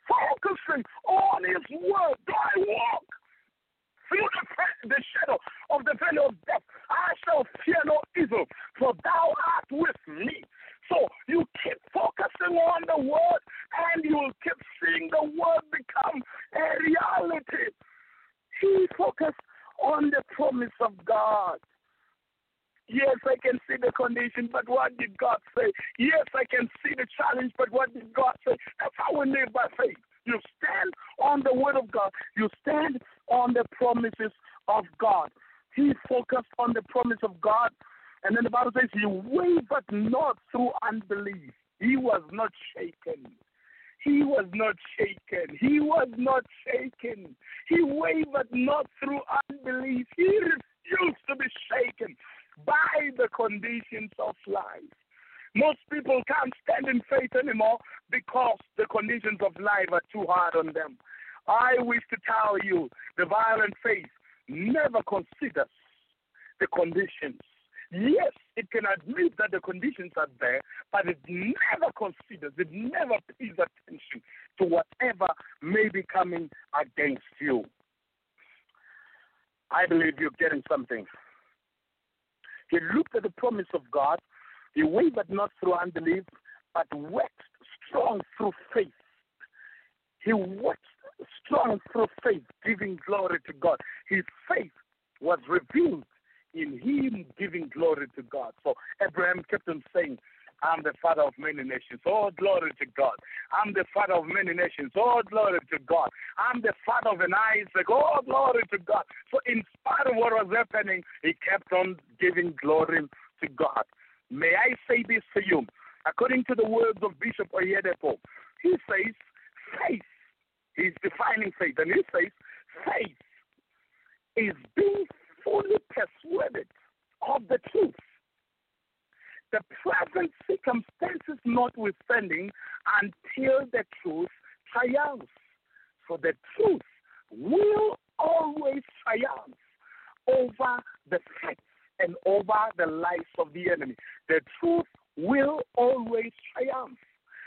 focusing on His word. Though I walk through the shadow of the valley of death, I shall fear no evil, for thou art with me. So you keep focusing on the word, and you will keep seeing the word become a reality. He focused on the promise of God. Yes, I can see the condition, but what did God say? Yes, I can see the challenge, but what did God say? That's how we live by faith. You stand on the word of God. You stand on the promises of God. He focused on the promise of God. And then the Bible says, he wavered not through unbelief. He was not shaken. He was not shaken. He was not shaken. He wavered not through unbelief. He refused to be shaken by the conditions of life. Most people can't stand in faith anymore because the conditions of life are too hard on them. I wish to tell you, the violent faith never considers the conditions. Yes, it can admit that the conditions are there, but it never considers, it never pays attention to whatever may be coming against you. I believe you're getting something. He looked at the promise of God. He wavered not through unbelief, but waxed strong through faith. He waxed strong through faith, giving glory to God. His faith was revealed in him giving glory to God. So Abraham kept on saying, I'm the father of many nations. Oh, glory to God. I'm the father of many nations. Oh, glory to God. I'm the father of an Isaac. Oh, glory to God. So in spite of what was happening, he kept on giving glory to God. May I say this to you? According to the words of Bishop Oyedepo, he says faith. He's defining faith. And he says faith is being fully persuaded of the truth. The present circumstances notwithstanding until the truth triumphs. So the truth will always triumph over the facts and over the lies of the enemy. The truth will always triumph.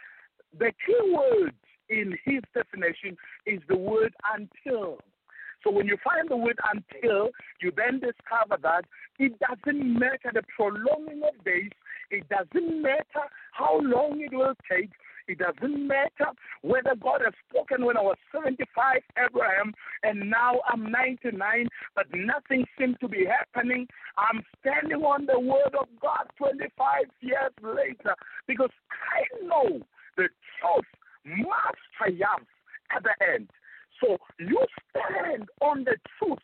The key word in his definition is the word until. So when you find the word until, you then discover that it doesn't matter the prolonging of days. It doesn't matter how long it will take. It doesn't matter whether God has spoken when I was 75, Abraham, and now I'm 99, but nothing seems to be happening. I'm standing on the word of God 25 years later because I know the truth must triumph at the end. So you stand on the truth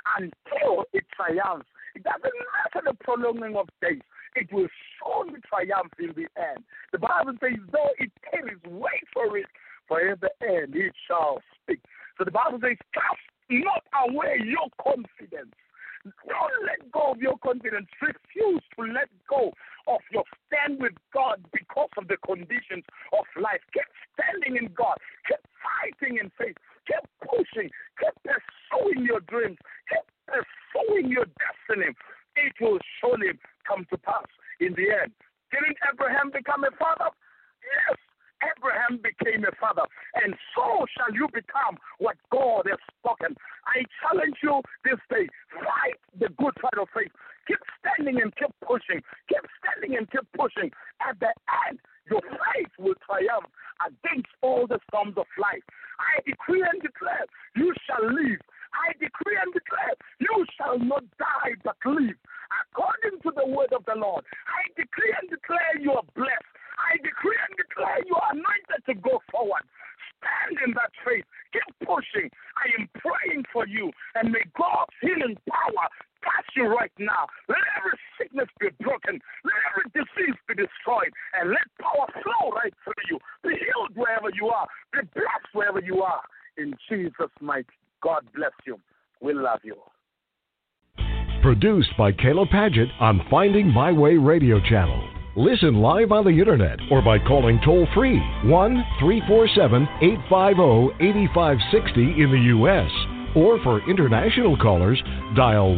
until it triumphs. It doesn't matter the prolonging of days. It will surely triumph in the end. The Bible says, though it tarries, wait for it, for at the end it shall speak. So the Bible says, cast not away your confidence. Don't let go of your confidence. Refuse to let go of your stand with God because of the conditions of life. Keep standing in God. Keep fighting in faith. Keep pushing. Keep pursuing your dreams. Keep pursuing your destiny. It will surely come to pass in the end. Didn't Abraham become a father? Yes, Abraham became a father. And so shall you become what God has spoken. I challenge you this day. Fight the good fight of faith. Keep standing and keep pushing. Keep standing and keep pushing. At the end, your faith will triumph against all the storms of life. I decree and declare, you shall live. I decree and declare, you shall not die but live. According to the word of the Lord, I decree and declare you are blessed. I decree and declare you are anointed to go forward. Stand in that faith. Keep pushing. I am praying for you. And may God's healing power touch you right now. Let every sickness be broken. Let every disease be destroyed. And let power flow right through you. Be healed wherever you are. Be blessed wherever you are. In Jesus' mighty name. God bless you. We love you. Produced by Caleb Paget on Finding My Way radio channel. Listen live on the internet or by calling toll-free 1-347-850-8560 in the U.S. Or for international callers, dial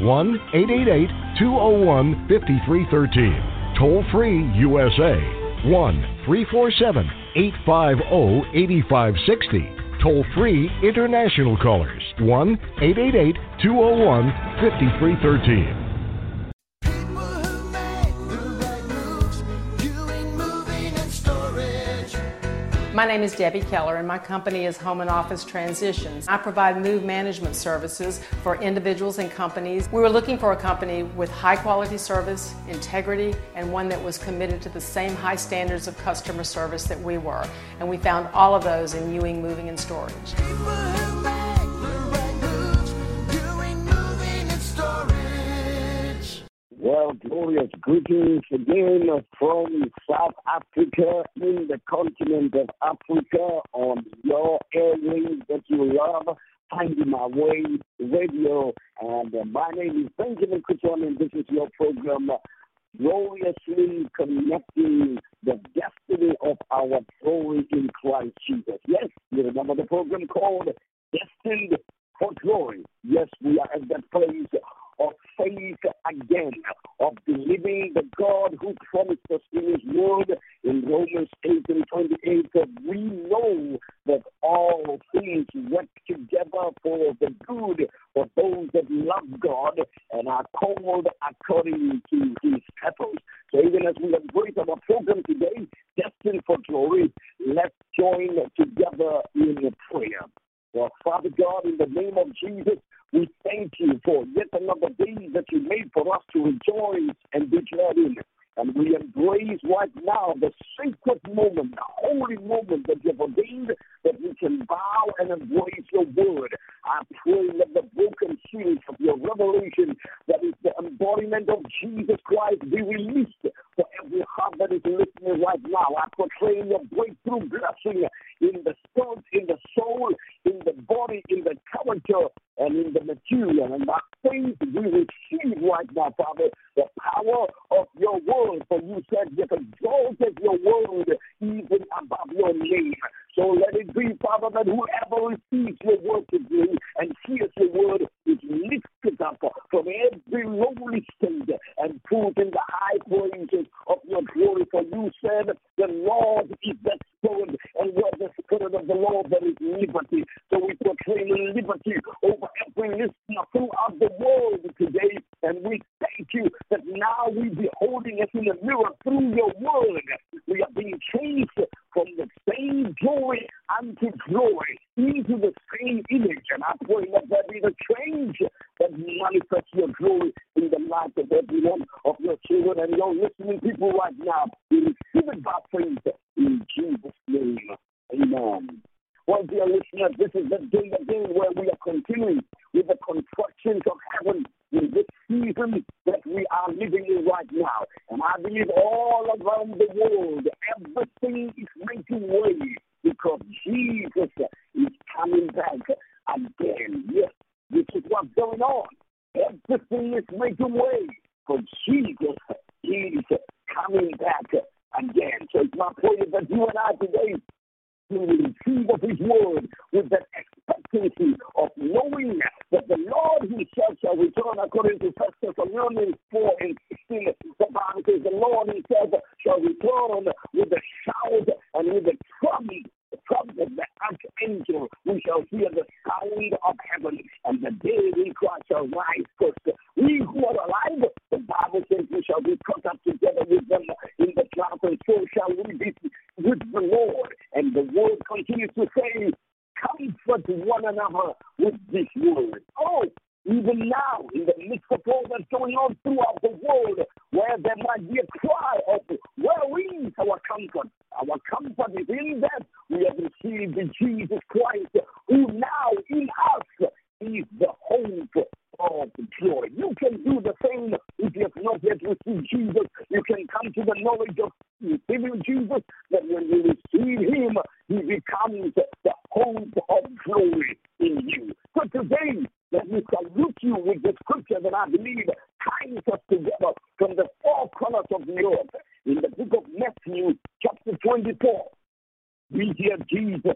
1-888-201-5313. Toll-free USA 1-347-850-8560. toll-free international callers, 1-888-201-5313. My name is Debbie Keller, and my company is Home and Office Transitions. I provide move management services for individuals and companies. We were looking for a company with high-quality service, integrity, and one that was committed to the same high standards of customer service that we were. And we found all of those in Ewing Moving and Storage. Well, glorious greetings again from South Africa, in the continent of Africa, on your airwaves that you love, Finding My Way Radio. And my name is Benjamin Kuchon, and this is your program, gloriously connecting the destiny of our glory in Christ Jesus. Yes, you remember the program called Destined for Glory. Yes, we are at that place of faith again, of believing the God who promised us in His Word in Romans 8:28, that we know that all things work together for the good of those that love God and are called according to His purpose. So even as we embrace our program today, Destined for Glory, let's join together in prayer. Well, Father God, in the name of Jesus, we thank you for yet another day that you made for us to rejoice and be glad in. And we embrace right now the sacred moment, the holy moment that you have ordained, that we can bow and embrace your word. I pray that the broken seals of your revelation, that is the embodiment of Jesus Christ, be released for every heart that is listening right now. I proclaim your breakthrough blessing in the spirit, in the soul, in the body, in the character, and in the material. And by faith we receive right now, Father, the power of your word. For you said you exalted your word even above your name. So let it be, Father, that whoever receives your word today and hears your word is lifted up from every lowly state and put in the high praises of your glory. For you said the Lord is the Spirit, and where the Spirit of the Lord there is liberty. So we proclaim liberty over every listener throughout the world today, and we thank you that now we beholding us in the mirror through your word. We are being changed from the same glory unto glory into the same image. And I pray that there be the change that manifests your glory in the life of every one of your children and your listening people right now. We receive it by faith in Jesus' name. Amen. Well, dear listeners, this is the day again where we are continuing with the constructions of heaven in this season that we are living in right now. And I believe all around the world, everything is making way because Jesus is coming back again. Yes, this is what's going on. Everything is making way for Jesus is coming back again. So it's my prayer that you and I today will receive of his word with that expectancy of knowing that the Lord himself shall return, according to 1 Thessalonians 4:16. The Bible says the Lord himself shall return with a shout and with a trumpet, the archangel. We shall hear the sound of heaven, and the dead in Christ shall rise first. We who are alive, the Bible says we shall be caught up together with them in the clouds, and so shall we be with the Lord. And the word continues to say, comfort one another with this word. Oh, even now, in the midst of all that's going on throughout the world, where there might be a cry of, where is our comfort? Our comfort is in that we have received Jesus Christ, who now in us is the hope of joy. You can do the same if you have not yet received Jesus. You can come to the knowledge of receiving Jesus, that when you receive him, he becomes the hope of glory in you. So today, let me salute you with the scripture that I believe ties us together from the four corners of the earth. In the book of Matthew, chapter 24, we hear Jesus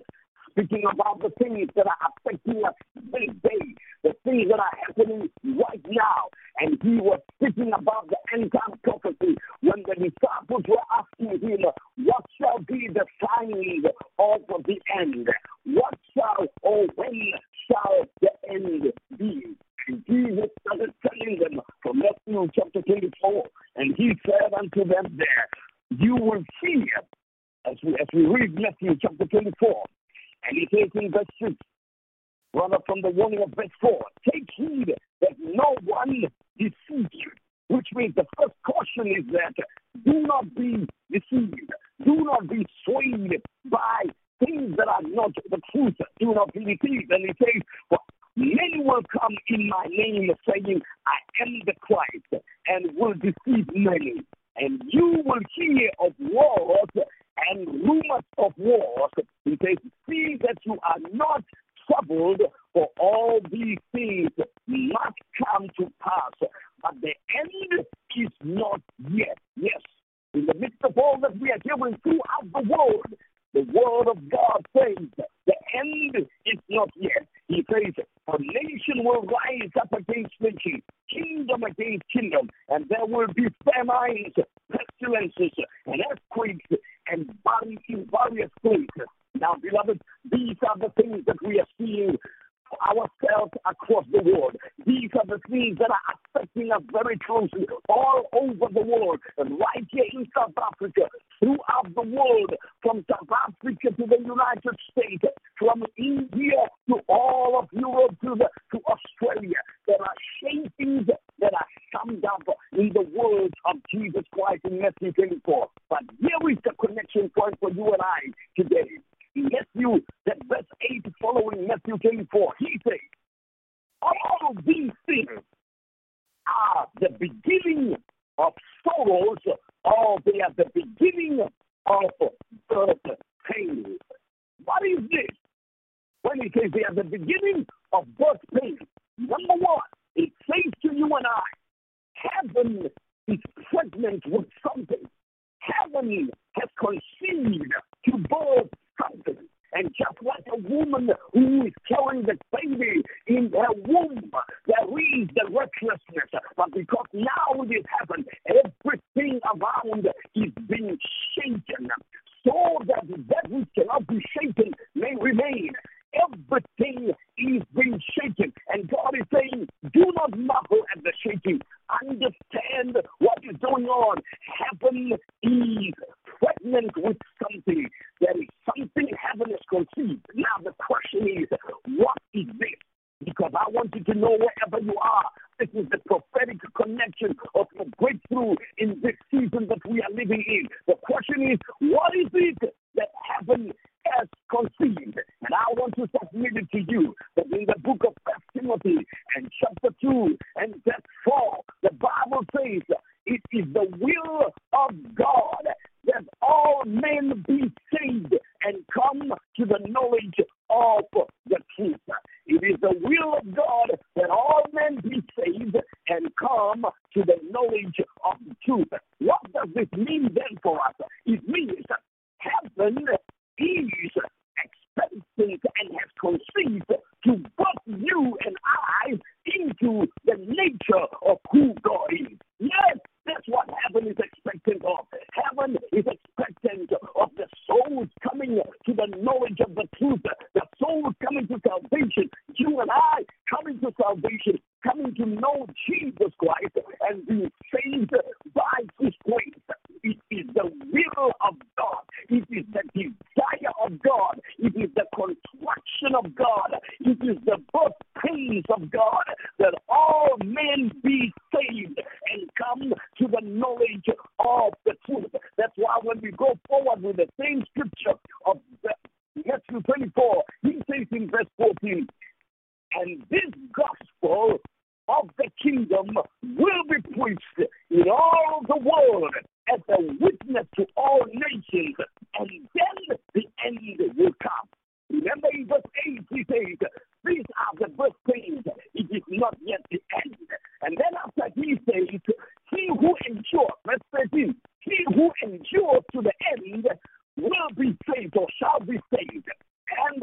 speaking about the things that are affecting us this day, the things that are happening right now. And he was speaking about the end-time prophecy when the disciples were asking him, what shall be the sign of the end? What shall or when shall the end be? And Jesus started telling them from Matthew chapter 24, and he said unto them there, you will see, as we read Matthew chapter 24, and he says in verse 6, rather from the warning of verse 4, take heed that no one deceive you, which means the first caution is that do not be deceived, do not be swayed by things that are not the truth, do not be deceived. And he says, well, many will come in my name saying, I am the Christ, and will deceive many. And you will hear of wars and rumors of wars. He says, see that you are not troubled, for all these things must come to pass. But the end is not yet. Yes, in the midst of all that we are hearing throughout the world, the word of God says the end is not yet. He says, for nation will rise up against nation, kingdom against kingdom, and there will be famines, pestilences, and earthquakes, and in various places. Now, beloved, these are the things that we are seeing ourselves across the world. These are the things that are affecting us very closely all over the world, and right here in South Africa, throughout the world, from South Africa to the United States, from India to all of Europe to Australia. There are shapings that are summed up in the words of Jesus Christ in Matthew 24. But here is the connection point for you and I today. Matthew, that verse 8 following Matthew 24, he says, all these things are the beginning of sorrows, or they are the beginning of birth pains. What is this? When he says they are the beginning of birth pains, number one, it says to you and I, heaven is pregnant with something. Heaven has conceived to birth something. And just like a woman who is carrying the baby in her womb, there is the restlessness. But because now it has happened, everything around is being shaken, so that that which cannot be shaken may remain. Everything is being shaken. And God is saying, do not marvel at the shaking. Understand what is going on. Heaven is pregnant with something. There is something heaven has conceived. Now the question is, what is this? Because I want you to know wherever you are, this is the prophetic connection of the breakthrough in this season that we are living in. The question is, what is it that heaven has conceived? And I want to submit it to you that in the book of 1 Timothy and chapter 2 and verse 4, the Bible says it is the will of God that all men be saved and come to the knowledge of the truth. It is the will of God that all men be saved and come to the knowledge of the truth. What does this mean then for us? It means heaven is expectant and has conceived to put you and I into the nature of who God is. Yes, that's what heaven is expectant of. Heaven is expectant of the souls coming to the knowledge of the truth, the souls coming to salvation, you and I coming to salvation, coming to know Jesus Christ and being saved by his grace. It is the will of God. It is the desire of God. It is the construction of God. It is the birth pains of God that all men be saved and come to the knowledge of the truth. That's why when we go forward with the same scripture of Matthew 24, he says in verse 14, and this gospel of the kingdom will be preached in all the world as a witness to all nations, and then the end will come. Remember in verse 8 he says, these are the birth pains, it is not yet the end. And then after he says, he who endures, verse 13, he who endures to the end will be saved or shall be saved. And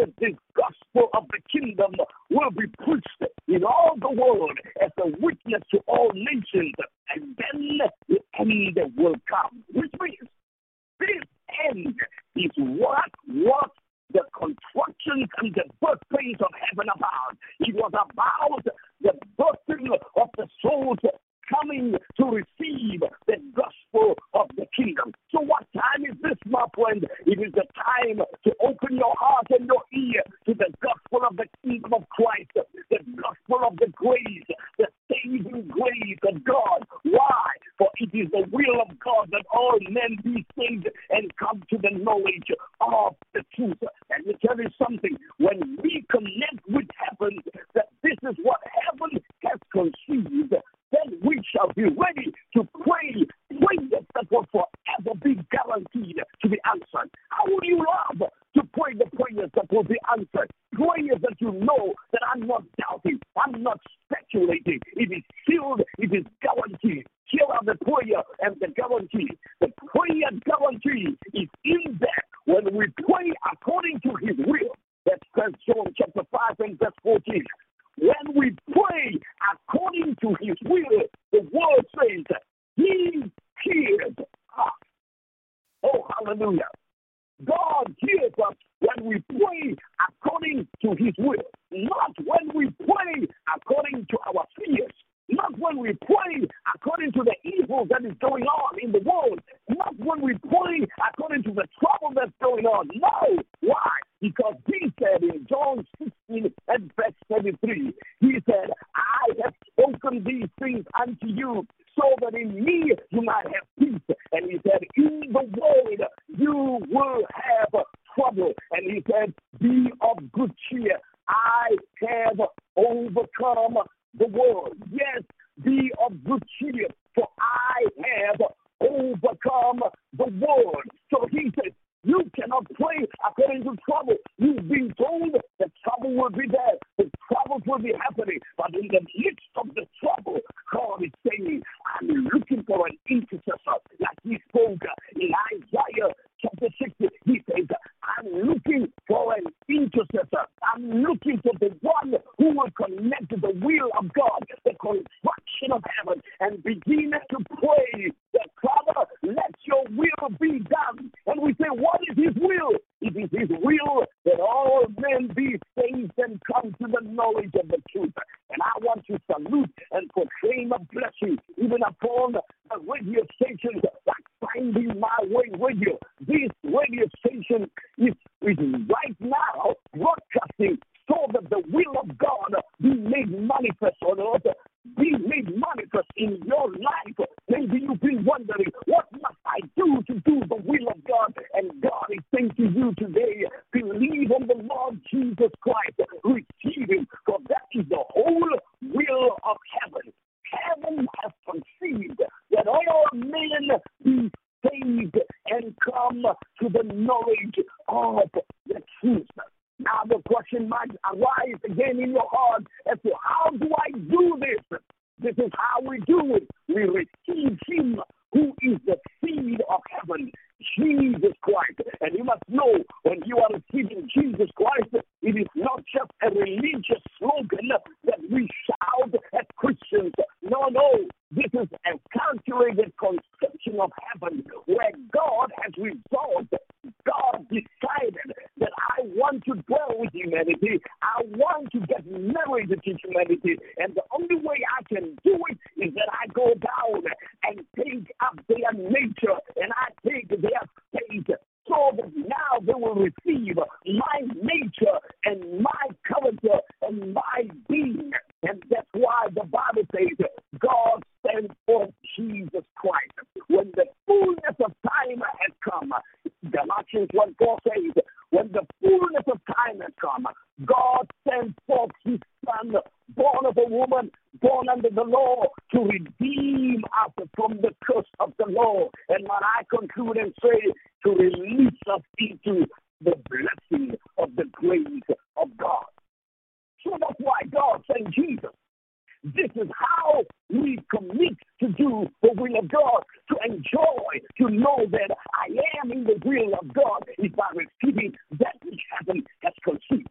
that this gospel of the kingdom will be preached in all the world as a witness to all nations, and then the end will come. Which means this end is what the construction and the birthplace of heaven about. It was about the birthing of the souls coming to receive the gospel of the kingdom. So what time is this, my friend? It is the time to open your heart and your ear to the gospel of the kingdom of Christ, the gospel of the grace, the saving grace of God. Why? For it is the will of God that all men be saved and come to the knowledge of the truth. And let me tell you something. When we connect with heaven, that this is what heaven has conceived, then we shall be ready to pray prayers that will forever be guaranteed to be answered. How would you love to pray the prayers that will be answered? Prayers that you know that I'm not doubting, I'm not speculating. It is sealed, it is guaranteed. Here are the prayer and the guarantee. The prayer guarantee is in there when we pray according to his will. That's 1 John chapter 5 and verse 14. When we pray according to his will, the word says, he hears us. Oh, hallelujah. God hears us when we pray according to his will, not when we pray according to our fears, not when we pray according to the evil that is going on in the world, not when we pray according to the trouble that's going on. No. Why? Because he said in John 16 and verse 33, he said, I have spoken these things unto you so that in me you might have peace. And he said, in the world you will have trouble. And he said, be of good cheer. I have overcome the world. Yes, be of good cheer, for I have overcome the world. So he said, you cannot pray according to trouble. You've been told that trouble will be there, the trouble will be happening. But in the midst of the trouble, God is saying, I'm looking for an intercessor. Like he spoke in Isaiah chapter 60, he says, I'm looking for an intercessor. I'm looking for the one who will connect to the will of God, the construction of heaven, and begin to pray that, Father, let your will be done. And we say, what is his will? It is his will that all men be saved and come to the knowledge of the truth. And I want to salute and proclaim a blessing even upon the radio stations like Finding My Way Radio. This radio station is right now broadcasting so that the will of God be made manifest on earth, be made manifest in your life. Maybe you've been wondering, what must I do to do the will of God? And God is saying to you today, believe on the Lord Jesus Christ, receive him, for that is the whole will of heaven. Heaven has conceived that all men be saved and come to the knowledge of the truth. Now the question might arise again in your heart as to how do I do this? This is how we do it. We receive him who is the seed of heaven, Jesus Christ. And you must know, when you are receiving Jesus Christ, it is not just a religious slogan that we shout at Christians. No. This is a calculated conception of heaven where God has resolved. God decided that I want to dwell with humanity. I want to get married to humanity. And the only way I can do it is that I go down and take up their nature and I take their state, so that now they will receive my nature and my character and my being. And that's why the Bible says God sent forth Jesus Christ. When the fullness of time has come, Galatians 1:4 says, when the fullness of time has come, God sent forth his Son, born of a woman, born under the law, to redeem us from the curse of the law. And when I conclude and say, to release us into the blessing of the grace of God. So that's why God sent Jesus. This is how we commit to do the will of God, to enjoy, to know that I am in the will of God, is by receiving that which heaven has conceived.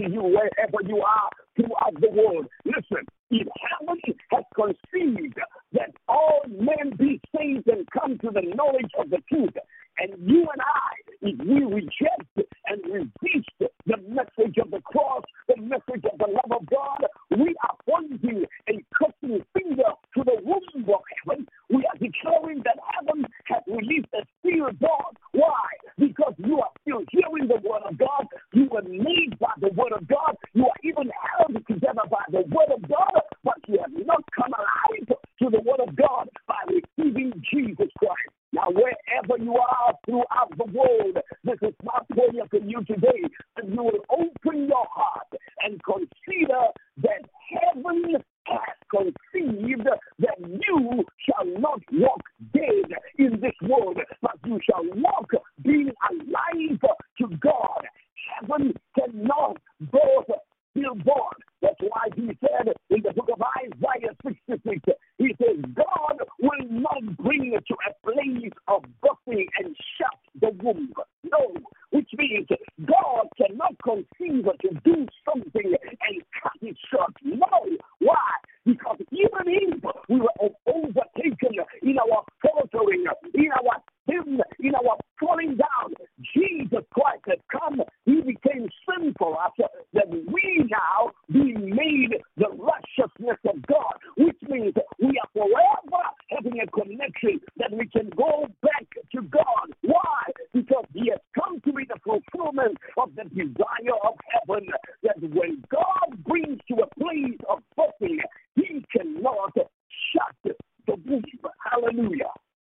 to you wherever you are throughout the world. Listen, if heaven has conceived that all men be saved and come to the knowledge of the truth, and you and I, if we reject and resist the message of the cross, the message of the love of God, we are pointing a cursing finger to the womb of heaven. We are declaring that heaven has released a stillborn. Why? Because you are still hearing the word of God. You were made by the word of God. You are even held together by the word of God, but you have not come alive to the word of God by receiving Jesus Christ. Now, wherever you are throughout the world, this is my prayer for you today, that you will open your heart and consider that heaven has conceived that you shall not walk dead in this world, but you shall walk being alive to God. Heaven cannot birth stillborn. That's why he said in the book of Isaiah 66, he says, God will not bring you to a place of birthing and shut the womb. No, which means God cannot conceive to do something and cut it short. No. Why? Because even if we were overtaken in our faltering, in our sin, in our falling down, Jesus Christ has come. He became sin for us, that we now be made the righteousness of God, which means we are forever having a connection that we can go back to God. Why? Because he has come to be the fulfillment of the desire of heaven, that when God brings to a place of birthing, he cannot shut the womb. Hallelujah.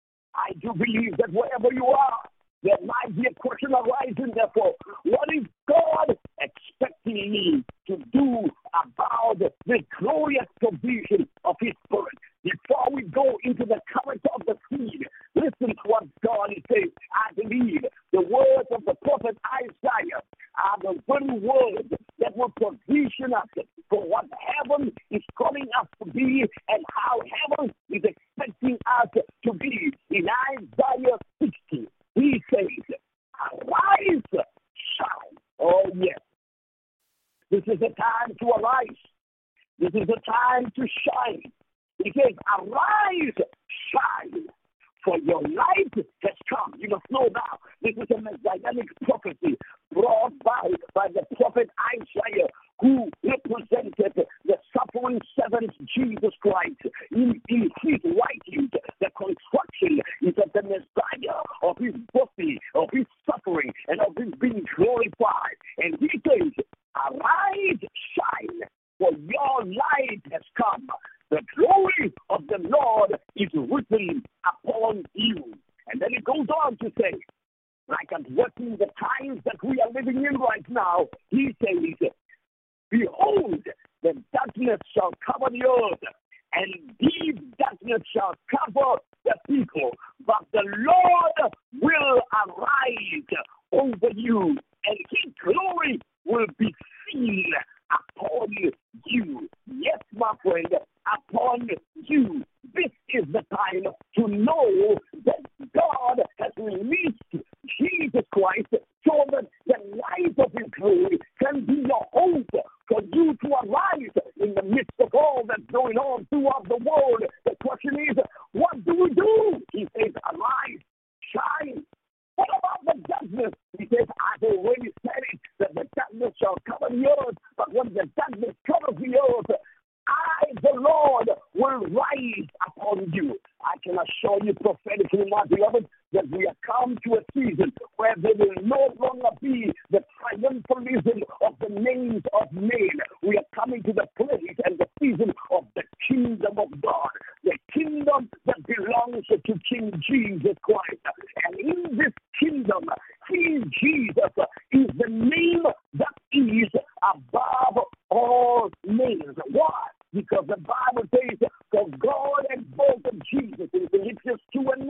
I do believe that wherever you are, there might be a question arising, therefore, what is God expecting me to do about the glorious provision of his Spirit? Before we go into the character of the seed, listen to what God says. I believe the words of the prophet Isaiah are the very words that will position us for what heaven is calling us to be and how heaven is expecting us to be. In Isaiah 60, he says, arise, shine. Oh, yes. This is the time to arise. This is the time to shine. He says, arise, shine, for your light has come. You must know now, this is a messianic prophecy brought by the prophet Isaiah, who represented the suffering servant Jesus Christ. In his writings, the construction is of the Messiah, of his body, of his suffering, and of his being glorified. And he says, arise, shine, for your light has come. The glory of the Lord is written upon you. And then it goes on to say, like addressing the times that we are living in right now, he says, behold, the darkness shall cover the earth, and deep darkness shall cover the people. But the Lord will arise over you, and his glory will be seen upon you. Yes, my friend, upon you. This is the time to know that God has released Jesus Christ so that the light of his glory can be your hope for you to arise in the midst of all that's going on throughout the world. The question is, what do we do? He says, arise, shine. What about the darkness? He says, I've already said it, that the darkness shall cover the earth, but when the darkness covers the earth, I, the Lord, will rise upon you. I can assure you prophetically, my beloved, that we have come to a season where there will no longer be the triumphalism of the names of men. We are coming to the place and the season of the kingdom of God, the kingdom that belongs to King Jesus Christ. And in this kingdom, King Jesus is the name that is above all names. Why? Because the Bible says, for God exalted Jesus in Philippians 2:9.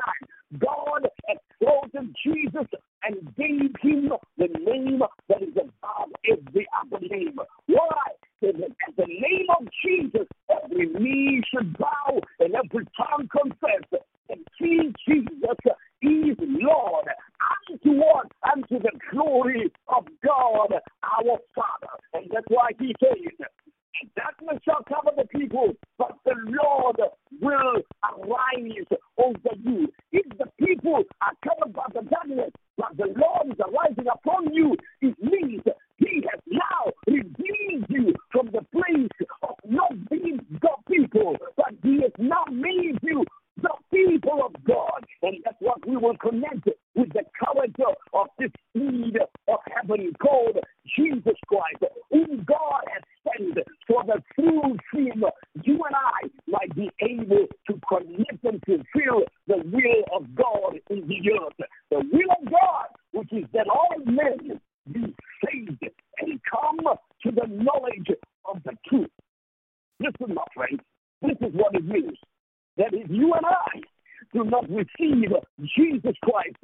God exalted Jesus and gave him the name that is above every other name. Why? Because at the name of Jesus, every knee should bow and every tongue confess that King Jesus is Lord. Unto what? but unto the glory of God our Father. And that's why he says, darkness shall cover the people, but the Lord will arise over you. If the people are covered by the darkness, but the Lord is arising upon you, it means he has now redeemed you from the place of not being the people, but he has now made you the people of God. And that's what we will connect with the character of this seed of heaven called Jesus Christ, whom God has sent so that through him you and I might be able to connect and fulfill the will of God in the earth. The will of God, which is that all men be saved and come to the knowledge of the truth. Listen, my friends, this is what it means. That if you and I do not receive Jesus Christ,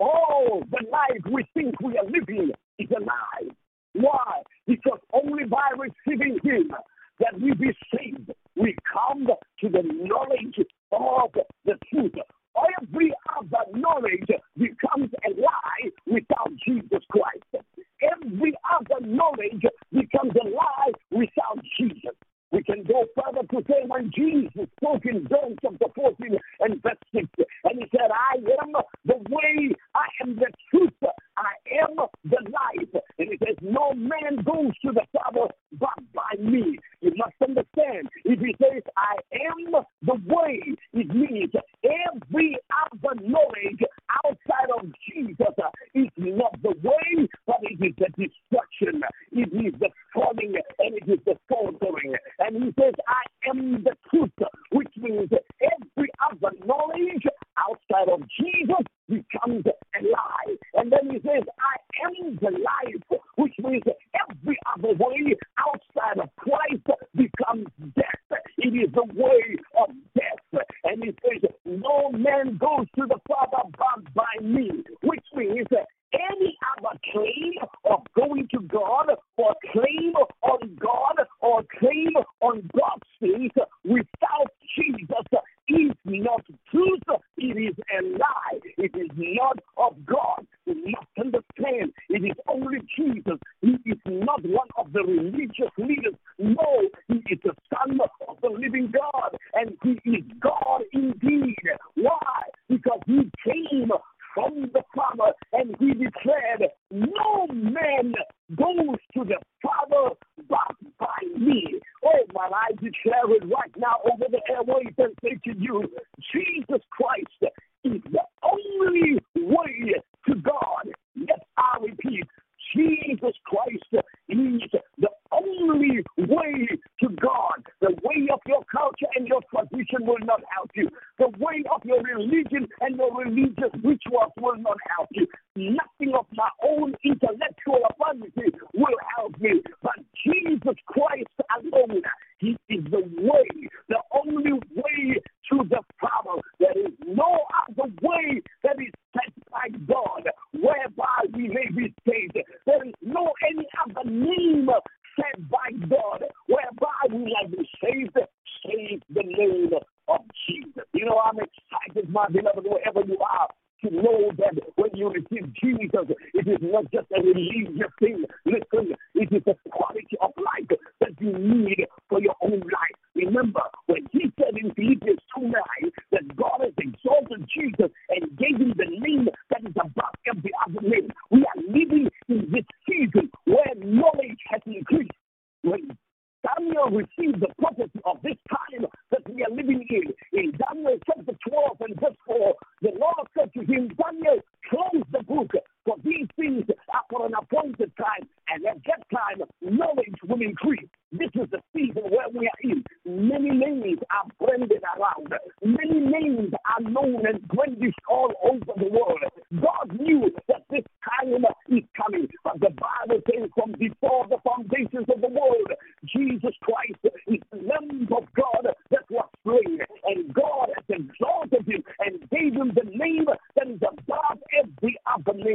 all the life we think we are living is a lie. Why? Because only by receiving him that we be saved. We come to the knowledge of the truth. Every other knowledge becomes a lie without Jesus Christ. Every other knowledge becomes a lie without Jesus. We can go further to say when Jesus spoke in John chapter 14 and verse 6, and he said, I am the way, I am the truth, I am the life. And he says, no man goes to the Father but by me. You must understand, if he says, I am the way, it means every other knowledge outside of Jesus is not the way, but it is the destruction. It is the falling and it is the faltering. And he says, I am the truth, which means every other knowledge outside of Jesus becomes a lie. And then he says, I am the life, which means every other way outside of Christ becomes death. It is the way of death. And he says, no man goes to the Father but by me, which means any other claim of going to God or claim on God or claim on God's things without Jesus is not truth. It is a lie. It is not of God. You must understand, it is only Jesus. He is not one of the religious leaders. No, he is the Son of the living God, and he is God indeed. Why? Because he came from the Father, and he declared, no man goes to the Father but by me. Oh, man, I declare it right now over the airwaves and say to you, Jesus Christ is the only way to God. Yes, I repeat, Jesus Christ is the only way to God. The way of your culture and your tradition will not help you. The way of your religion and your religious rituals will not help you. Nothing of my own intellectual ability will help me. But Jesus Christ alone, he is the way, the only way to the Father. There is no other way that is set by God whereby we may be saved. There is no any other name set by God whereby we may be saved, save the name of Jesus. You know, I'm excited, my beloved, wherever you are, to know that when you receive Jesus, it is not just a religious thing. Listen, it is a quality of life that you need for your own life. Remember, when he said in Philippians 2:9 that God has exalted Jesus and gave him the name that is above every other name, we are living in this season where knowledge has increased. When Daniel received the prophecy of this time that we are living in Daniel chapter 12 and verse 4, the Lord said to him, Daniel, close the book, for these things are for an appointed time, and at that time knowledge will increase. This is the season where we are in. Many names are branded around. Many names are known and brandished all over the world. God knew that this time is coming, but the Bible says from before the foundations of the world, Jesus Christ is the Lamb of God that was slain, and God has exalted him and gave him the name that is above every other name. The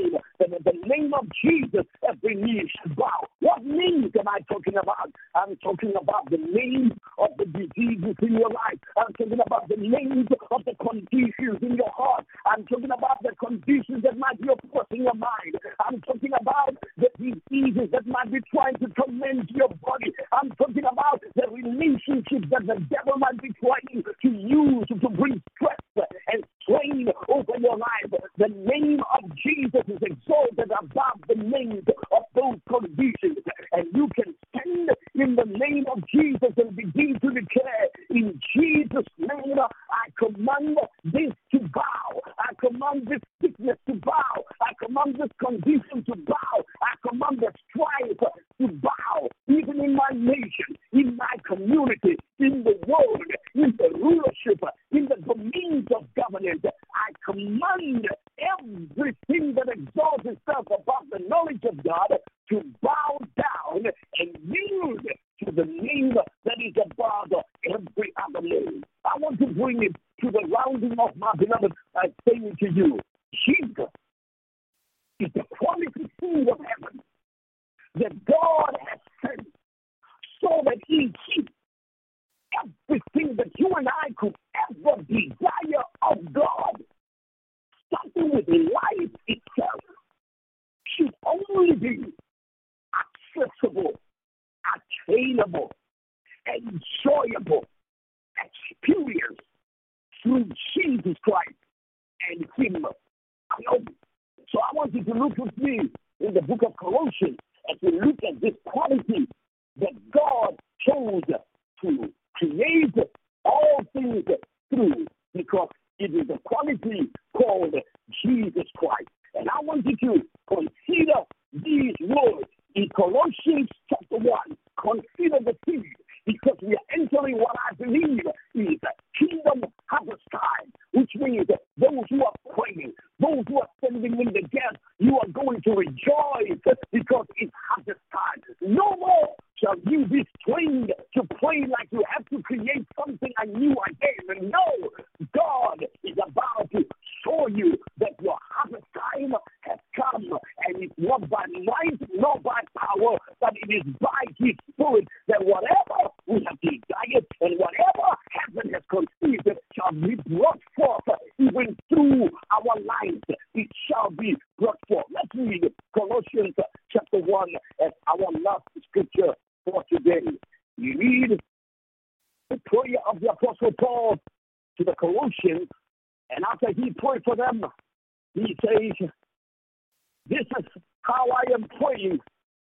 that at the name of Jesus, every knee should bow. What names am I talking about? I'm talking about the names of the diseases in your life. I'm talking about the names of the conditions in your heart. I'm talking about the conditions that might be oppressing your mind. I'm talking about the diseases that might be trying to torment your body. I'm talking about the relationships that the devil might be trying to use to bring stress and strain over your life. The name of Jesus is exalted above the names of those conditions. And you can stand in the name of Jesus and begin to declare, in Jesus' name, I command this to bow. I command this sickness to bow. I command this condition to bow. I command the strife to bow, even in my nation, in my community, in the world, in the rulership, in the domains of government. I command everything that exalts itself above the knowledge of God to bow down and yield to the name that is above every other name. I want to bring it to the rounding of my beloved, I say it to you. Jesus is the quality seed of heaven that God has sent so that He keeps everything that you and I could ever desire of God, starting with life itself, should only be accessible, attainable, enjoyable, experience through Jesus Christ and Him alone. So I want you to look with me in the book of Colossians as we look at this quality that God chose to create all things through, because it is a quality called Jesus Christ. And I want you to consider these words in Colossians chapter 1. Consider the seed, because we are entering what I believe is kingdom harvest time, which means those who are praying, those who are standing in the gap, you are going to rejoice because it's harvest time. No more shall you be trained to pray like you have to create something anew again. And no, God is about to show you that your harvest time has come, and it's not by might, nor by power, but it is by His Spirit, that whatever we have desired and whatever heaven has conceived shall be brought forth even through our lives. It shall be brought forth. Let's read Colossians chapter 1 as our last scripture for today. We read the prayer of the Apostle Paul to the Colossians, and after he prayed for them, he says, this is how I am praying,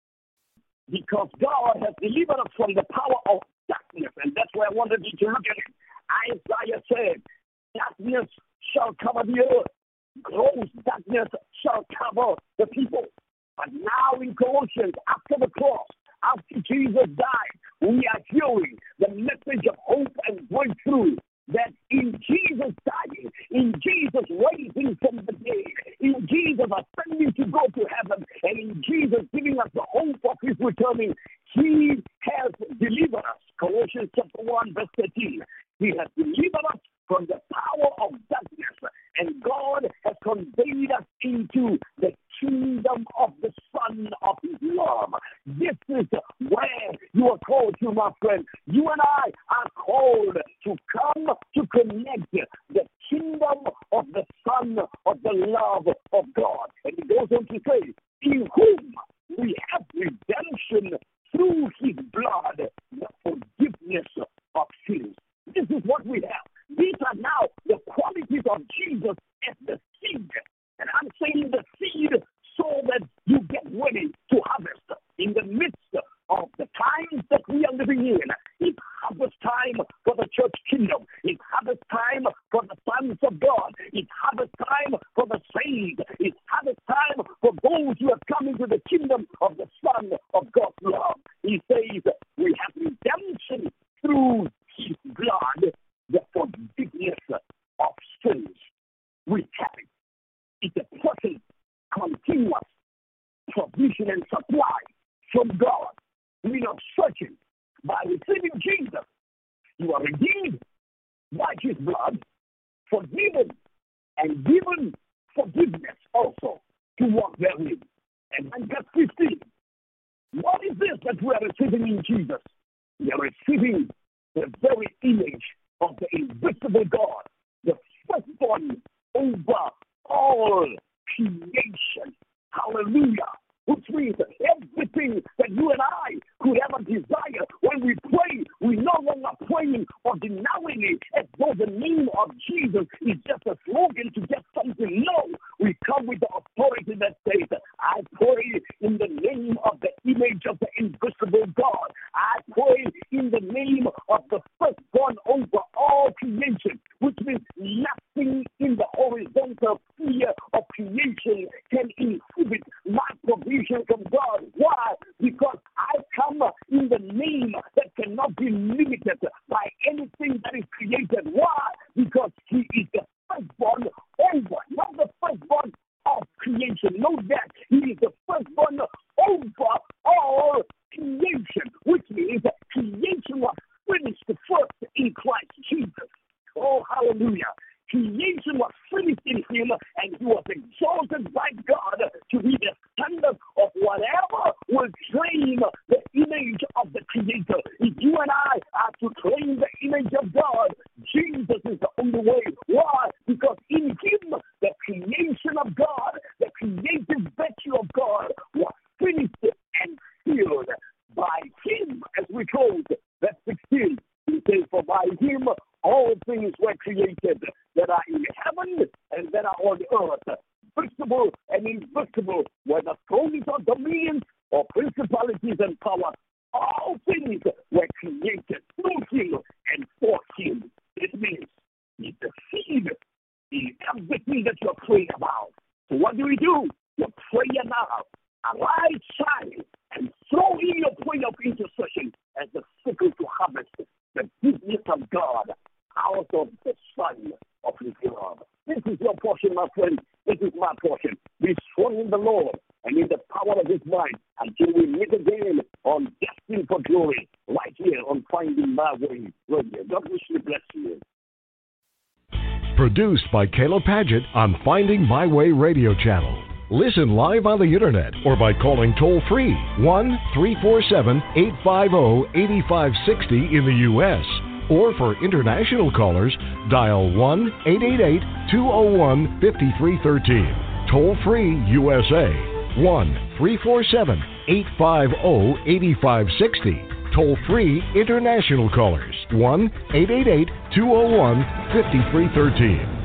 because God has delivered us from the power of darkness. And that's where I wanted you to look at it. Isaiah said, darkness shall cover the earth, gross darkness shall cover the people. But now in Colossians, after the cross, after Jesus died, we are hearing the message of hope and breakthrough, that in Jesus dying, in Jesus raising from the dead, in Jesus ascending to go to heaven, and in Jesus giving us the hope of His returning, He has delivered us. Colossians chapter 1 verse 13. He has delivered us from the power of darkness, and God has conveyed us into the kingdom of the Son of His love. This is where you are called to, my friend. You and I are called to come to connect the kingdom of the Son of the love of God. And he goes on to say, in whom we have redemption through His blood, the forgiveness of sins. This is what we have. These are now the qualities of Jesus as the seed. And I'm saying the seed so that you get ready to harvest in the midst of the times that we are living in. It's harvest time for the church kingdom. It's harvest time for the sons of God. It's harvest time for the saints. It's harvest time for those who have come into the kingdom of the Son of God's love. He says we have redemption through His blood, the forgiveness of sins. We have it. It's a present, continuous provision and supply from God. We are searching by receiving Jesus. You are redeemed by His blood, forgiven, and given forgiveness also. to walk therein. And then verse 15. What is this that we are receiving in Jesus? We are receiving the very image of the invisible God, the firstborn over all creation. Hallelujah. Which means everything that you and I could ever desire, when we pray, we're no longer praying ordinarily as though the name of Jesus is just a slogan to get something. No, we come with the authority that says, I pray in the name of the image of the invisible God. I pray in the name of the firstborn over all creation, which means nothing in the horizontal sphere of creation can inhibit my provision from God. Why? Because I come in the name that cannot be limited by anything that is created. Why? Because He is the firstborn over, not the firstborn of creation. Know that He is the firstborn over all creation, which means that creation was finished first in Christ Jesus. Oh, hallelujah. Creation was finished in Him, and He was exalted by God to be the standard of whatever will claim the image of the Creator. If you and I are to claim the image of God, Jesus is the only way. Why? Because in Him, the creation of God, the creative virtue of God was finished and sealed. By Him, as we close, verse 16, He says, for by Him all things were created that are in heaven and that are on earth, visible and invisible, whether thrones or dominions or principalities and powers. All things were created through Him and for Him. It means He's the seed in everything that you're praying about. So what do? You pray now. Arise, shine, and throw in your prayer of intercession as the sickle to harvest the goodness of God out of the Son of His love. This is your portion, my friend. This is my portion. Be strong in the Lord and in the power of His might until we meet again on Destined for Glory, right here on Finding My Way Radio. God richly bless you. Produced by Caleb Paget on Finding My Way Radio Channel. Listen live on the internet or by calling toll-free 1-347-850-8560 in the U.S. Or for international callers, dial 1-888-201-5313. Toll-free USA, 1-347-850-8560. Toll-free international callers, 1-888-201-5313.